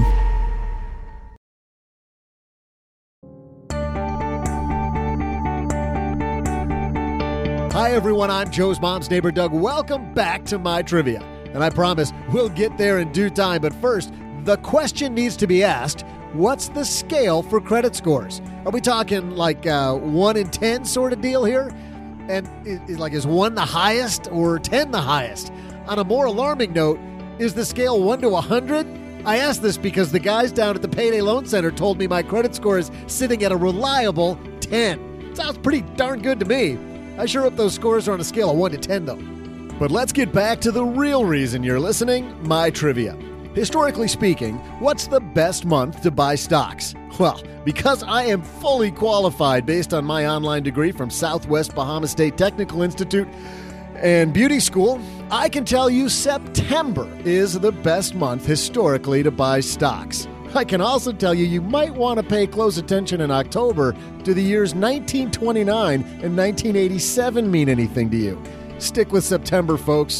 Hi, everyone. I'm Joe's mom's neighbor, Doug. Welcome back to my trivia. And I promise we'll get there in due time. But first, the question needs to be asked, what's the scale for credit scores? Are we talking like 1 in 10 sort of deal here? And is 1 the highest or 10 the highest? On a more alarming note, is the scale 1 to 100? I ask this because the guys down at the Payday Loan Center told me my credit score is sitting at a reliable 10. Sounds pretty darn good to me. I sure hope those scores are on a scale of 1 to 10, though. But let's get back to the real reason you're listening, my trivia. Historically speaking, what's the best month to buy stocks? Well, because I am fully qualified based on my online degree from Southwest Bahama State Technical Institute and Beauty School, I can tell you September is the best month historically to buy stocks. I can also tell you you might want to pay close attention in October. Do the years 1929 and 1987 mean anything to you? Stick with September, folks.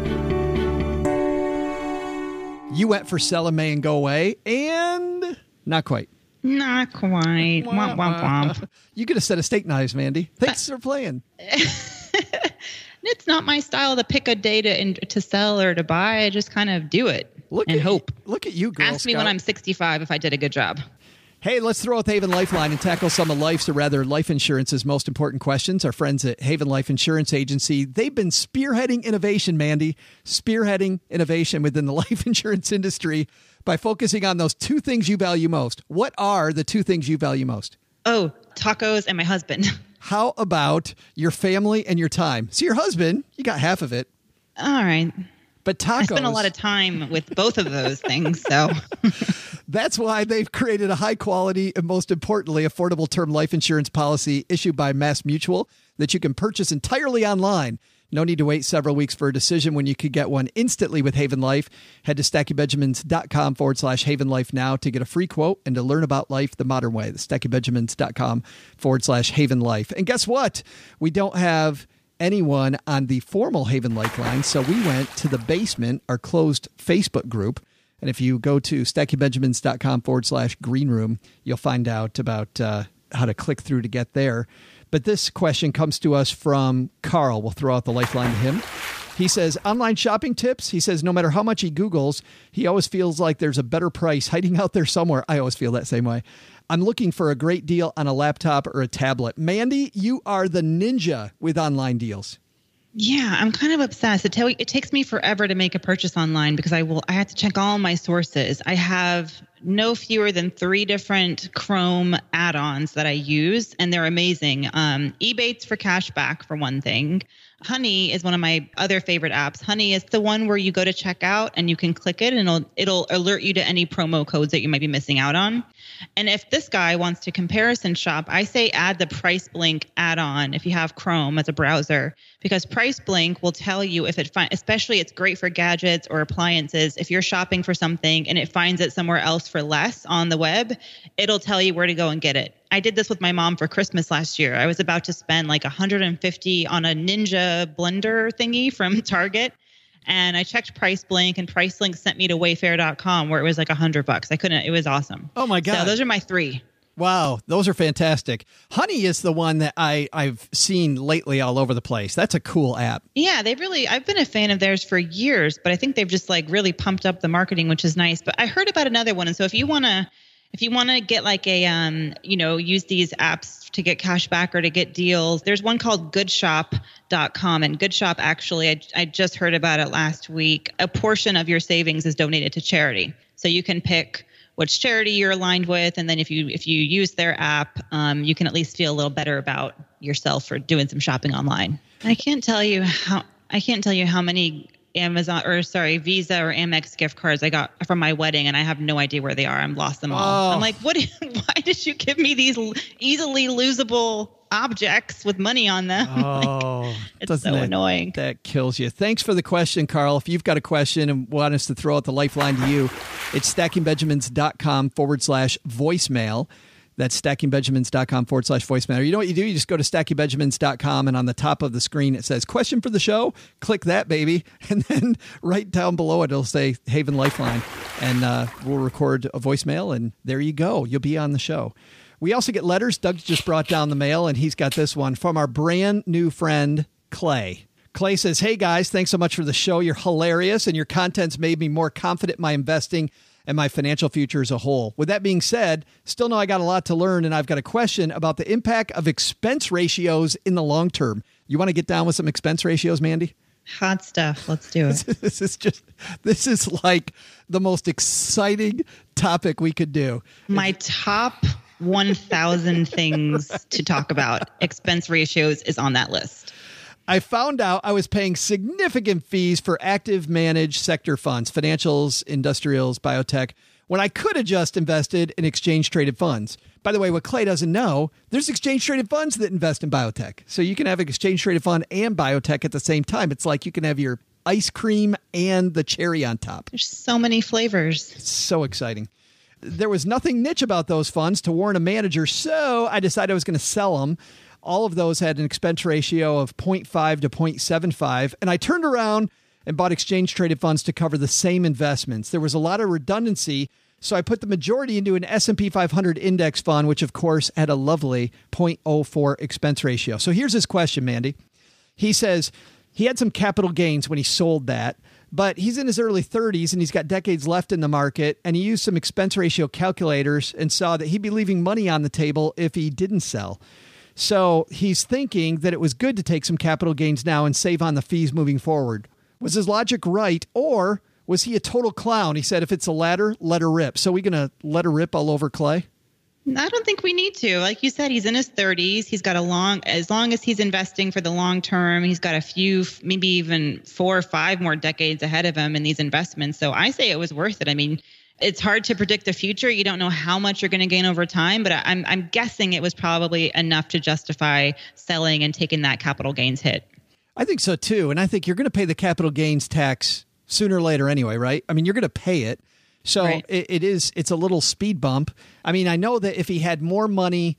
You went for sell in May and go away, and not quite. Not quite. Womp, womp, womp. You get a set of steak knives, Mandy. Thanks for playing. It's not my style to pick a day to sell or to buy. I just kind of do it and hope. Look at you, Girl Ask me Scout. when I'm 65 if I did a good job. Hey, let's throw out the Haven Lifeline and tackle some of life's, or rather life insurance's most important questions. Our friends at Haven Life Insurance Agency, they've been spearheading innovation, Mandy, spearheading innovation within the life insurance industry by focusing on those two things you value most. What are the two things you value most? Oh, tacos and my husband. How about your family and your time? See, your husband, you got half of it. All right. But tacos. I spend a lot of time with both of those things, so. That's why they've created a high quality and, most importantly, affordable term life insurance policy issued by Mass Mutual that you can purchase entirely online. No need to wait several weeks for a decision when you could get one instantly with Haven Life. Head to StackyBenjamins.com/Haven Life now to get a free quote and to learn about life the modern way. StackyBenjamins.com/Haven Life. And guess what? We don't have anyone on the formal Haven Lifeline, so we went to the basement, our closed Facebook group. And if you go to StackyBenjamins.com/green room, you'll find out about how to click through to get there. But this question comes to us from Carl. We'll throw out the lifeline to him. He says, online shopping tips. He says, no matter how much he Googles, he always feels like there's a better price hiding out there somewhere. I always feel that same way. I'm looking for a great deal on a laptop or a tablet. Mandy, you are the ninja with online deals. Yeah, I'm kind of obsessed. It takes me forever to make a purchase online because I have to check all my sources. I have no fewer than 3 different Chrome add-ons that I use, and they're amazing. Ebates for cashback, for one thing. Honey is one of my other favorite apps. Honey is the one where you go to checkout and you can click it and it'll alert you to any promo codes that you might be missing out on. And if this guy wants to comparison shop, I say add the PriceBlink add-on if you have Chrome as a browser, because PriceBlink will tell you if especially it's great for gadgets or appliances. If you're shopping for something and it finds it somewhere else for less on the web, it'll tell you where to go and get it. I did this with my mom for Christmas last year. I was about to spend like $150 on a Ninja blender thingy from Target. And I checked PriceBlink, and PriceBlink sent me to Wayfair.com where it was like $100. It was awesome. Oh my God. So those are my 3. Wow, those are fantastic. Honey is the one that I've seen lately all over the place. That's a cool app. Yeah, I've been a fan of theirs for years, but I think they've just like really pumped up the marketing, which is nice. But I heard about another one. And so if you want to get like a, use these apps to get cash back or to get deals, there's one called goodshop.com. And Goodshop, actually, I just heard about it last week. A portion of your savings is donated to charity. So you can pick which charity you're aligned with. And then if you use their app, you can at least feel a little better about yourself for doing some shopping online. I can't tell you how many Visa or Amex gift cards I got from my wedding, and I have no idea where they are. I've lost them all. Oh. I'm like, why did you give me these easily losable objects with money on them? Oh, it's so annoying. That kills you. Thanks for the question, Carl. If you've got a question and want us to throw out the lifeline to you, it's stackingbenjamins.com/voicemail. That's stackingbenjamins.com/voicemail. You know what you do? You just go to stackingbenjamins.com, and on the top of the screen, it says question for the show. Click that, baby. And then right down below it, it'll say Haven Lifeline. And we'll record a voicemail, and there you go. You'll be on the show. We also get letters. Doug just brought down the mail, and he's got this one from our brand new friend, Clay. Clay says, hey, guys, thanks so much for the show. You're hilarious, and your content's made me more confident in my investing. and my financial future as a whole. With that being said, still know I got a lot to learn, and I've got a question about the impact of expense ratios in the long term. You want to get down with some expense ratios, Mandy? Hot stuff. Let's do it. This is like the most exciting topic we could do. My top 1,000 things to talk about. Expense ratios is on that list. I found out I was paying significant fees for active managed sector funds, financials, industrials, biotech, when I could have just invested in exchange-traded funds. By the way, what Clay doesn't know, there's exchange-traded funds that invest in biotech. So you can have an exchange-traded fund and biotech at the same time. It's like you can have your ice cream and the cherry on top. There's so many flavors. It's so exciting. There was nothing niche about those funds to warrant a manager, so I decided I was going to sell them. All of those had an expense ratio of 0.5 to 0.75, and I turned around and bought exchange-traded funds to cover the same investments. There was a lot of redundancy, so I put the majority into an S&P 500 index fund, which, of course, had a lovely 0.04 expense ratio. So here's his question, Mandy. He says he had some capital gains when he sold that, but he's in his early 30s and he's got decades left in the market, and he used some expense ratio calculators and saw that he'd be leaving money on the table if he didn't sell. So he's thinking that it was good to take some capital gains now and save on the fees moving forward. Was his logic right, or was he a total clown? He said, if it's a latter, let her rip. So we going to let her rip all over Clay? I don't think we need to. Like you said, he's in his 30s. He's got as long as he's investing for the long term, he's got a few, maybe even 4 or 5 more decades ahead of him in these investments. So I say it was worth it. I mean, it's hard to predict the future. You don't know how much you're going to gain over time, but I'm guessing it was probably enough to justify selling and taking that capital gains hit. I think so too. And I think you're going to pay the capital gains tax sooner or later anyway, right? I mean, you're going to pay it. So right. It's a little speed bump. I mean, I know that if he had more money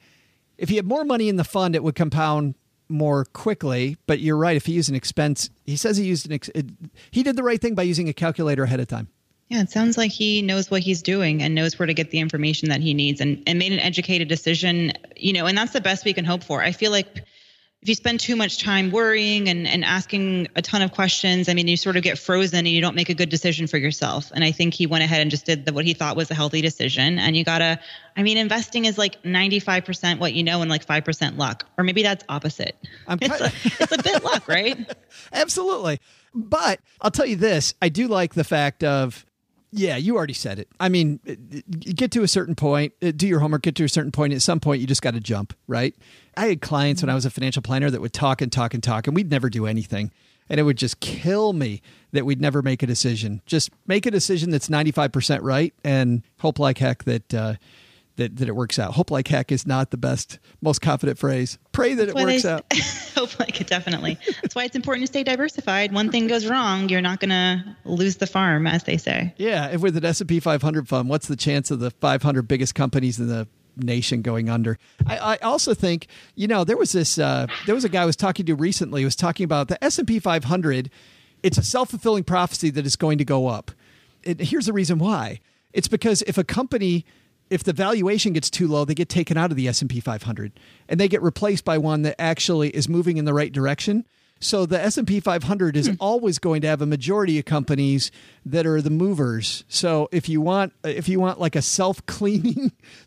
in the fund, it would compound more quickly, but you're right. If he used an expense, he says he did the right thing by using a calculator ahead of time. Yeah, it sounds like he knows what he's doing and knows where to get the information that he needs and made an educated decision, and that's the best we can hope for. I feel like if you spend too much time worrying and asking a ton of questions, I mean, you sort of get frozen and you don't make a good decision for yourself. And I think he went ahead and just did what he thought was a healthy decision. And investing is like 95% what you know and like 5% luck. Or maybe that's opposite. It's a bit luck, right? Absolutely. But I'll tell you this, I do like the fact of, yeah, you already said it. I mean, you get to a certain point, do your homework, get to a certain point. At some point, you just got to jump, right? I had clients when I was a financial planner that would talk and talk and talk, and we'd never do anything. And it would just kill me that we'd never make a decision. Just make a decision that's 95% right and hope like heck that it works out. Hope like heck is not the best, most confident phrase. Pray that it works out. Hope like it, definitely. That's why it's important to stay diversified. One thing goes wrong, you're not going to lose the farm, as they say. Yeah. If with an S&P 500 fund, what's the chance of the 500 biggest companies in the nation going under? I also think, there was a guy I was talking to recently who was talking about the S&P 500. It's a self-fulfilling prophecy that is going to go up. Here's the reason why. It's because if the valuation gets too low, they get taken out of the S&P 500 and they get replaced by one that actually is moving in the right direction. So the S&P 500 is always going to have a majority of companies that are the movers. So if you want like a self-cleaning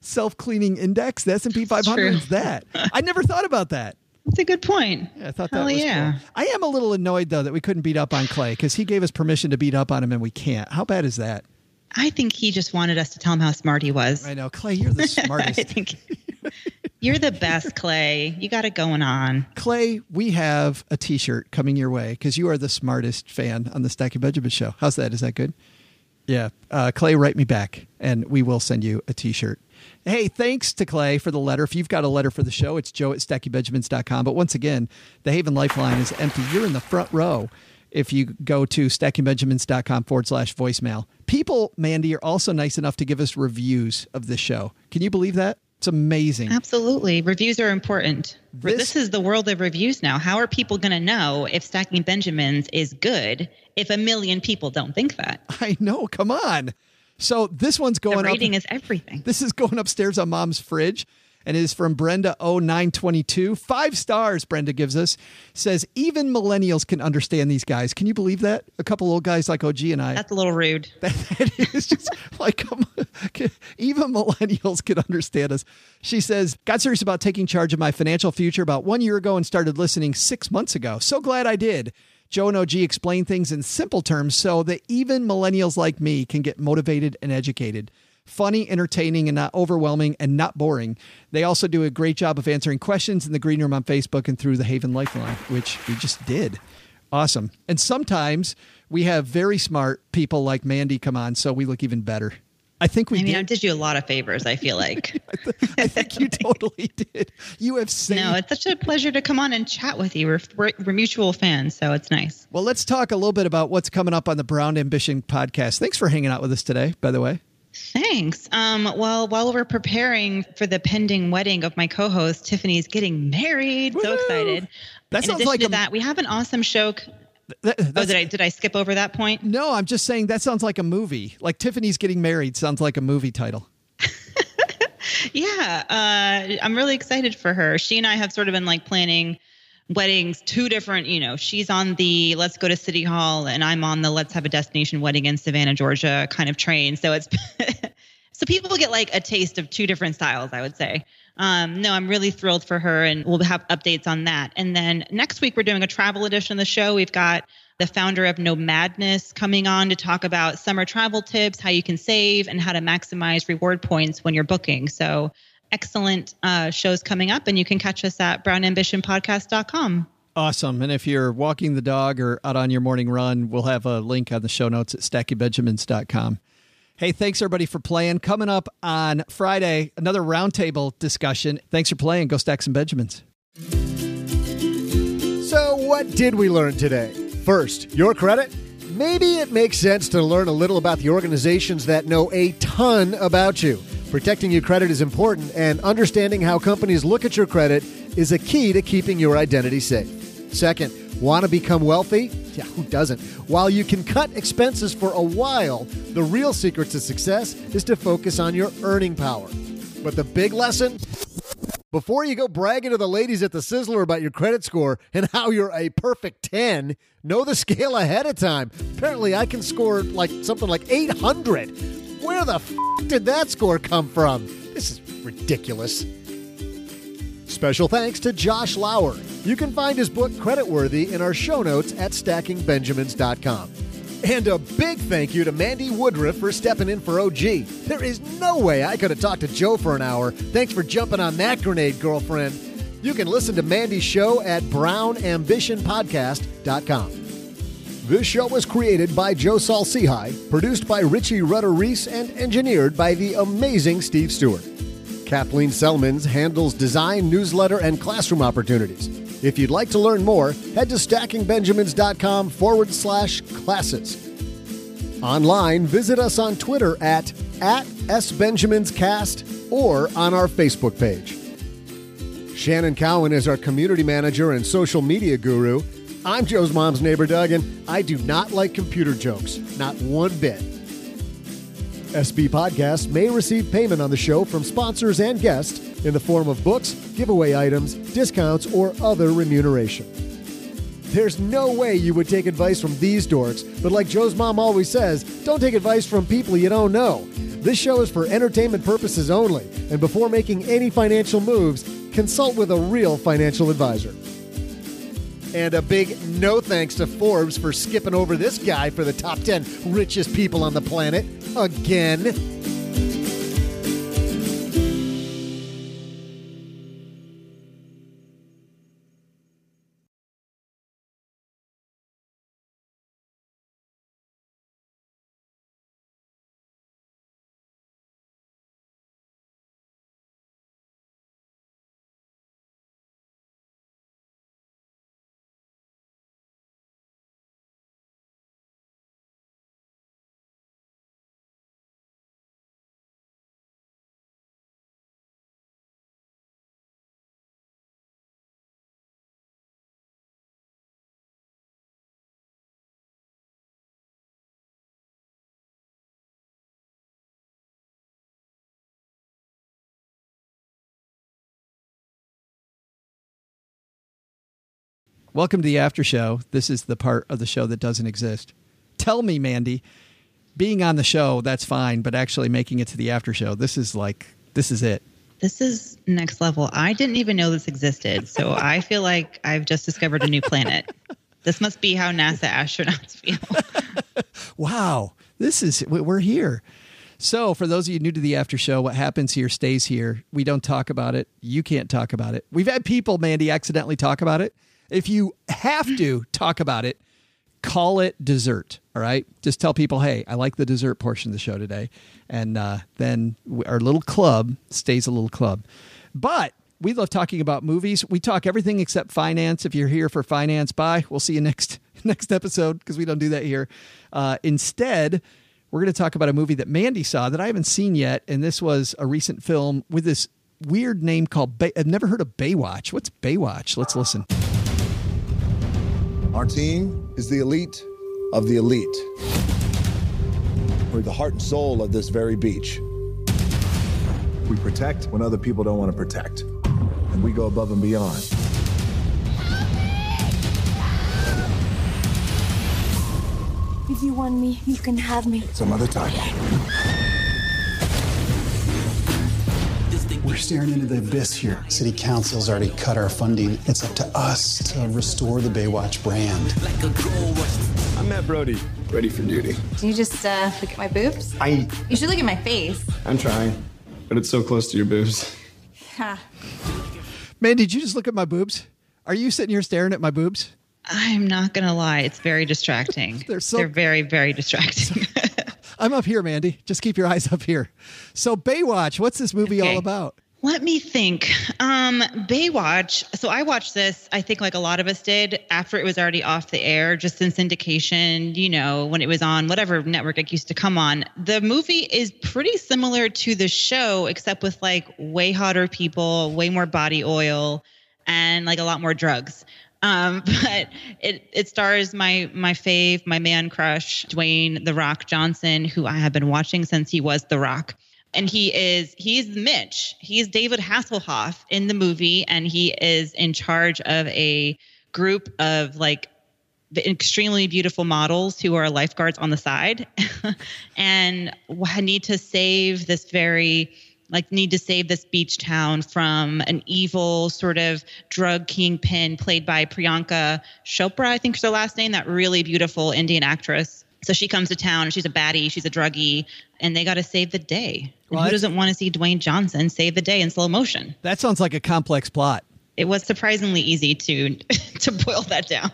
index, the S&P 500 is that. I never thought about that. That's a good point. Yeah, I thought that was cool. I am a little annoyed though that we couldn't beat up on Clay because he gave us permission to beat up on him and we can't. How bad is that? I think he just wanted us to tell him how smart he was. I know. Clay, you're the smartest. I think you're the best, Clay. You got it going on. Clay, we have a T-shirt coming your way because you are the smartest fan on the Stacking Benjamin Show. How's that? Is that good? Yeah. Clay, write me back and we will send you a T-shirt. Hey, thanks to Clay for the letter. If you've got a letter for the show, it's joe@stackingbenjamins.com. But once again, the Haven Lifeline is empty. You're in the front row if you go to stackingbenjamins.com/voicemail. People, Mandy, are also nice enough to give us reviews of this show. Can you believe that? It's amazing. Absolutely. Reviews are important. This is the world of reviews now. How are people going to know if Stacking Benjamins is good if a million people don't think that? I know. Come on. So this one's going up. The rating is everything. This is going upstairs on Mom's fridge. And it is from Brenda0922. 5 stars, Brenda gives us. Says, even millennials can understand these guys. Can you believe that? A couple old guys like OG and I. That's a little rude. That is just like, even millennials can understand us. She says, got serious about taking charge of my financial future about 1 year ago and started listening 6 months ago. So glad I did. Joe and OG explain things in simple terms so that even millennials like me can get motivated and educated. Funny, entertaining, and not overwhelming and not boring. They also do a great job of answering questions in the Green Room on Facebook and through the Haven Lifeline, which we just did. Awesome. And sometimes we have very smart people like Mandy come on, so we look even better. I did you a lot of favors, I feel like. I think you totally did. You have saved. No, it's such a pleasure to come on and chat with you. We're mutual fans, so it's nice. Well, let's talk a little bit about what's coming up on the Brown Ambition podcast. Thanks for hanging out with us today, by the way. Thanks. Well, while we're preparing for the pending wedding of my co-host, Tiffany's getting married. Woo! So excited. That sounds like that, we have an awesome show. Did I skip over that point? No, I'm just saying that sounds like a movie. Like Tiffany's getting married sounds like a movie title. Yeah, I'm really excited for her. She and I have sort of been like planning weddings, 2 different, she's on the let's go to City Hall and I'm on the let's have a destination wedding in Savannah, Georgia kind of train. So it's so people get like a taste of 2 different styles, I would say. No, I'm really thrilled for her, and we'll have updates on that. And then next week, we're doing a travel edition of the show. We've got the founder of Nomadness coming on to talk about summer travel tips, how you can save, and how to maximize reward points when you're booking. So excellent shows coming up, and you can catch us at brownambitionpodcast.com. Awesome. And if you're walking the dog or out on your morning run, we'll have a link on the show notes at stackingbenjamins.com. Hey, thanks everybody for playing. Coming up on Friday, another roundtable discussion. Thanks for playing. Go stack some Benjamins. So what did we learn today? First, your credit? Maybe it makes sense to learn a little about the organizations that know a ton about you. Protecting your credit is important, and understanding how companies look at your credit is a key to keeping your identity safe. Second, want to become wealthy? Yeah, who doesn't? While you can cut expenses for a while, the real secret to success is to focus on your earning power. But the big lesson? Before you go bragging to the ladies at the Sizzler about your credit score and how you're a perfect 10, know the scale ahead of time. Apparently, I can score something like 800. Where the did that score come from? This is ridiculous. Special thanks to Josh Lauer. You can find his book Creditworthy in our show notes at stackingbenjamins.com. And a big thank you to Mandy Woodruff for stepping in for OG. There is no way I could have talked to Joe for an hour. Thanks for jumping on that grenade, girlfriend. You can listen to Mandy's show at brownambitionpodcast.com. This show was created by Joe Saul-Sehy, produced by Richie Rutter-Reese, and engineered by the amazing Steve Stewart. Kathleen Selmans handles design, newsletter, and classroom opportunities. If you'd like to learn more, head to stackingbenjamins.com/classes. Online, visit us on Twitter at @SBenjaminsCast or on our Facebook page. Shannon Cowan is our community manager and social media guru. I'm Joe's mom's neighbor, Doug, and I do not like computer jokes, not one bit. SB Podcasts may receive payment on the show from sponsors and guests in the form of books, giveaway items, discounts, or other remuneration. There's no way you would take advice from these dorks, but like Joe's mom always says, don't take advice from people you don't know. This show is for entertainment purposes only, and before making any financial moves, consult with a real financial advisor. And a big no thanks to Forbes for skipping over this guy for the top 10 richest people on the planet. Again. Welcome to the after show. This is the part of the show that doesn't exist. Tell me, Mandy, being on the show, that's fine, but actually making it to the after show, this is it. This is next level. I didn't even know this existed, so I feel like I've just discovered a new planet. This must be how NASA astronauts feel. Wow. We're here. So for those of you new to the after show, what happens here stays here. We don't talk about it. You can't talk about it. We've had people, Mandy, accidentally talk about it. If you have to talk about it, call it dessert. All right. Just tell people, hey, I like the dessert portion of the show today. And then our little club stays a little club. But we love talking about movies. We talk everything except finance. If you're here for finance, bye. We'll see you next episode because we don't do that here. Instead, we're going to talk about a movie that Mandy saw that I haven't seen yet. And this was a recent film with this weird name called I've never heard of Baywatch. What's Baywatch? Let's listen. Our team is the elite of the elite. We're the heart and soul of this very beach. We protect when other people don't want to protect. And we go above and beyond. If you want me, you can have me. Some other time. We're staring into the abyss here. City Council's already cut our funding. It's up to us to restore the Baywatch brand. I'm Matt Brody, ready for duty. Can you just look at my boobs? You should look at my face. I'm trying, but it's so close to your boobs. Man, did you just look at my boobs? Are you sitting here staring at my boobs? I'm not going to lie. It's very distracting. They're very, very distracting. I'm up here, Mandy. Just keep your eyes up here. So Baywatch, what's this movie all about? Let me think. Baywatch. So I watched this, I think like a lot of us did, after it was already off the air, just in syndication, when it was on whatever network it used to come on. The movie is pretty similar to the show, except with like way hotter people, way more body oil, and like a lot more drugs. But it stars my fave, my man crush, Dwayne "The Rock" Johnson, who I have been watching since he was The Rock. And he's Mitch. He's David Hasselhoff in the movie, and he is in charge of a group of like extremely beautiful models who are lifeguards on the side and need to save this beach town from an evil sort of drug kingpin played by Priyanka Chopra, I think is her last name, that really beautiful Indian actress. So she comes to town, she's a baddie, she's a druggie, and they got to save the day. Well, who doesn't want to see Dwayne Johnson save the day in slow motion? That sounds like a complex plot. It was surprisingly easy to boil that down.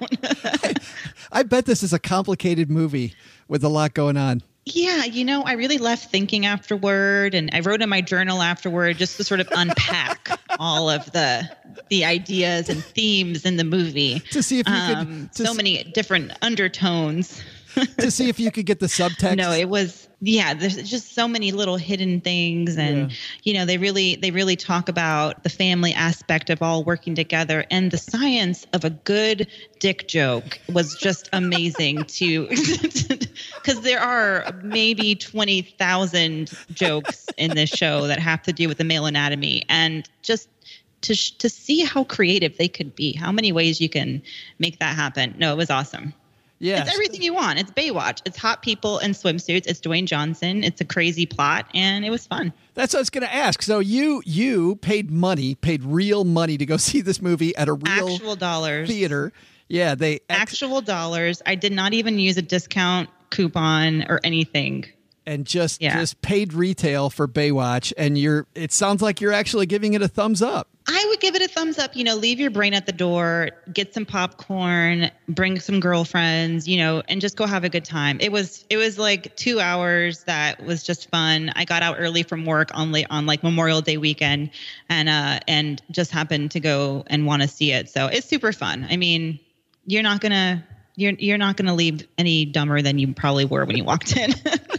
I bet this is a complicated movie with a lot going on. Yeah, I really left thinking afterward, and I wrote in my journal afterward just to sort of unpack all of the ideas and themes in the movie. To see if you could... so many different undertones. To see if you could get the subtext. No, it was... Yeah, there's just so many little hidden things, and they really talk about the family aspect of all working together, and the science of a good dick joke was just amazing to because there are maybe 20,000 jokes in this show that have to do with the male anatomy, and just to see how creative they could be, how many ways you can make that happen. No, it was awesome. Yeah, it's everything you want. It's Baywatch. It's hot people in swimsuits. It's Dwayne Johnson. It's a crazy plot, and it was fun. That's what I was going to ask. So you paid real money to go see this movie at a real actual dollars theater. Yeah, actual dollars. I did not even use a discount coupon or anything. And just paid retail for Baywatch, and it sounds like you're actually giving it a thumbs up. I would give it a thumbs up. Leave your brain at the door, get some popcorn, bring some girlfriends, and just go have a good time. It was like 2 hours that was just fun. I got out early from work on like Memorial Day weekend, and just happened to go and want to see it. So it's super fun. I mean, you're not gonna leave any dumber than you probably were when you walked in.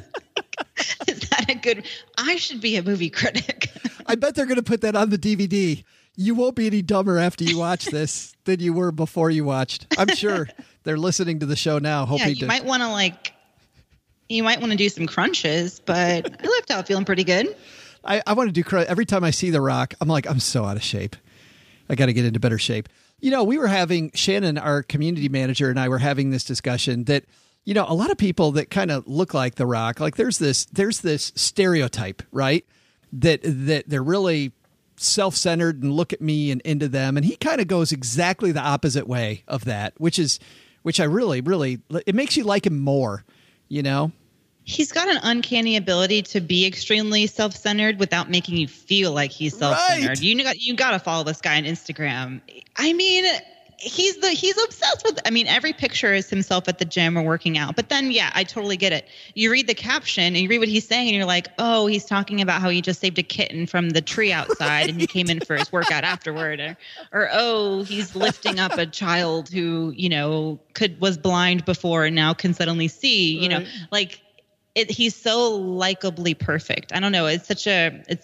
Is that a good? I should be a movie critic. I bet they're going to put that on the DVD. You won't be any dumber after you watch this than you were before you watched. I'm sure they're listening to the show now. Hoping you might want to do some crunches, but I left out feeling pretty good. I want to do every time I see The Rock. I'm like, I'm so out of shape. I got to get into better shape. You know, we were having, Shannon, our community manager, and I were having this discussion that, you know, a lot of people that kind of look like The Rock, like there's this stereotype, right? That they're really self-centered and look at me and into them. And he kind of goes exactly the opposite way of that, which I really, really, it makes you like him more, you know? He's got an uncanny ability to be extremely self-centered without making you feel like he's self-centered. Right. You got to follow this guy on Instagram. I mean, he's obsessed with, I mean, every picture is himself at the gym or working out. But then, yeah, I totally get it. You read the caption and you read what he's saying and you're like, oh, he's talking about how he just saved a kitten from the tree outside and he came in for his workout afterward. Or oh, he's lifting up a child who, you know, was blind before and now can suddenly see, you know, like, he's so likably perfect. I don't know. It's such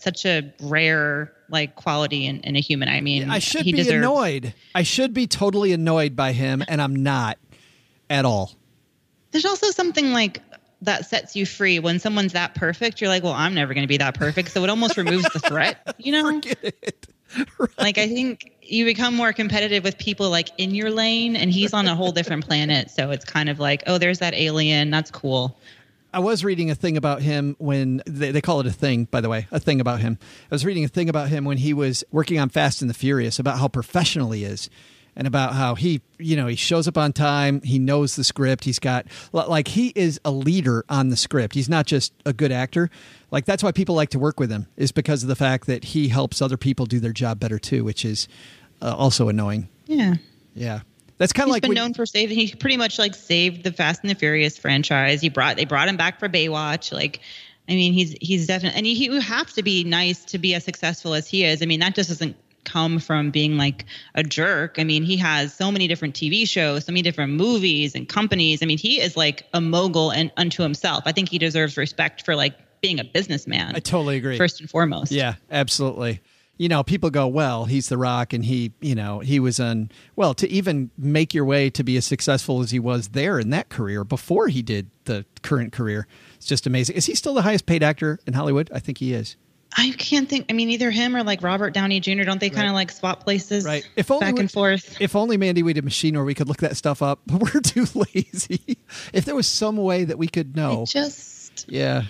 a rare like quality in a human. I mean, I should be annoyed. I should be totally annoyed by him, and I'm not at all. There's also something like that sets you free when someone's that perfect. You're like, well, I'm never going to be that perfect, so it almost removes the threat. You know, forget it. Right. Like I think you become more competitive with people like in your lane, and he's on a whole different planet. So it's kind of like, oh, there's that alien. That's cool. I was reading a thing about him when they call it a thing, by the way, a thing about him. I was reading a thing about him when he was working on Fast and the Furious, about how professional he is and about how he shows up on time. He knows the script. He's got like, he is a leader on the script. He's not just a good actor. Like that's why people like to work with him, is because of the fact that he helps other people do their job better too, which is also annoying. Yeah. Yeah. That's kind of like he's been known for saving. He pretty much like saved the Fast and the Furious franchise. They brought him back for Baywatch. Like, I mean, he's definitely, and he would have to be nice to be as successful as he is. I mean, that just doesn't come from being like a jerk. I mean, he has so many different TV shows, so many different movies and companies. I mean, he is like a mogul and unto himself. I think he deserves respect for like being a businessman. I totally agree. First and foremost. Yeah, absolutely. You know, people go, well, he's The Rock and he was to even make your way to be as successful as he was there in that career before he did the current career. It's just amazing. Is he still the highest paid actor in Hollywood? I think he is. I can't think. I mean, either him or like Robert Downey Jr. Don't they kind of like swap places back and forth? If only, Mandy, we had a machine where we could look that stuff up, but we're too lazy. If there was some way that we could know. Just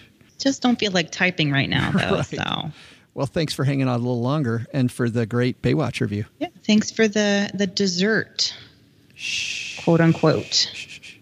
don't feel like typing right now, though. Right. So. Well, thanks for hanging on a little longer and for the great Baywatch review. Yeah, thanks for the dessert, quote unquote.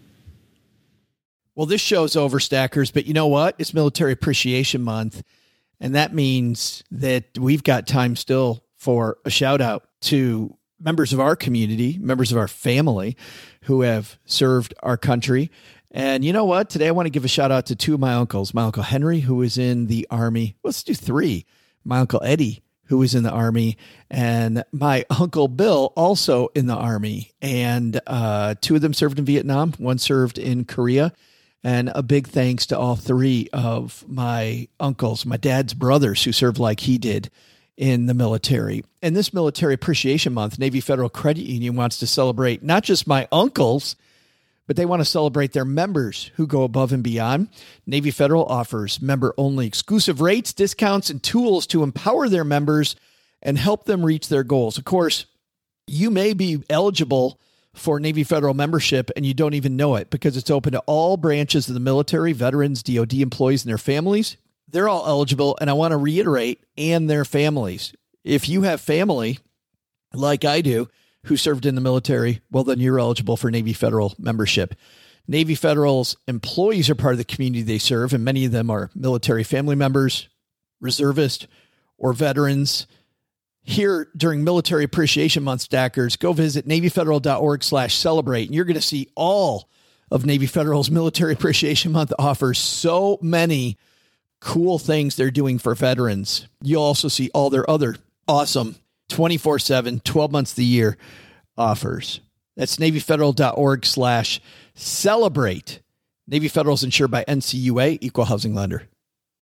Well, this show's over, Stackers, but you know what? It's Military Appreciation Month, and that means that we've got time still for a shout out to members of our community, members of our family who have served our country. And you know what? Today I want to give a shout out to two of my uncles. My Uncle Henry, who was in the Army. Let's do three. My Uncle Eddie, who was in the Army, and my Uncle Bill, also in the Army. And two of them served in Vietnam. One served in Korea. And a big thanks to all three of my uncles, my dad's brothers, who served like he did in the military. And this Military Appreciation Month, Navy Federal Credit Union wants to celebrate not just my uncles, but they want to celebrate their members who go above and beyond. Navy Federal offers member-only exclusive rates, discounts, and tools to empower their members and help them reach their goals. Of course, you may be eligible for Navy Federal membership and you don't even know it because it's open to all branches of the military, veterans, DOD employees, and their families. They're all eligible, and I want to reiterate, and their families. If you have family, like I do, who served in the military, well, then you're eligible for Navy Federal membership. Navy Federal's employees are part of the community they serve, and many of them are military family members, reservists, or veterans. Here during Military Appreciation Month, Stackers, go visit NavyFederal.org/celebrate, and you're going to see all of Navy Federal's Military Appreciation Month offers so many cool things they're doing for veterans. You'll also see all their other awesome 24/7, 12 months of the year offers. That's NavyFederal.org/celebrate. Navy Federal is insured by NCUA, Equal Housing Lender.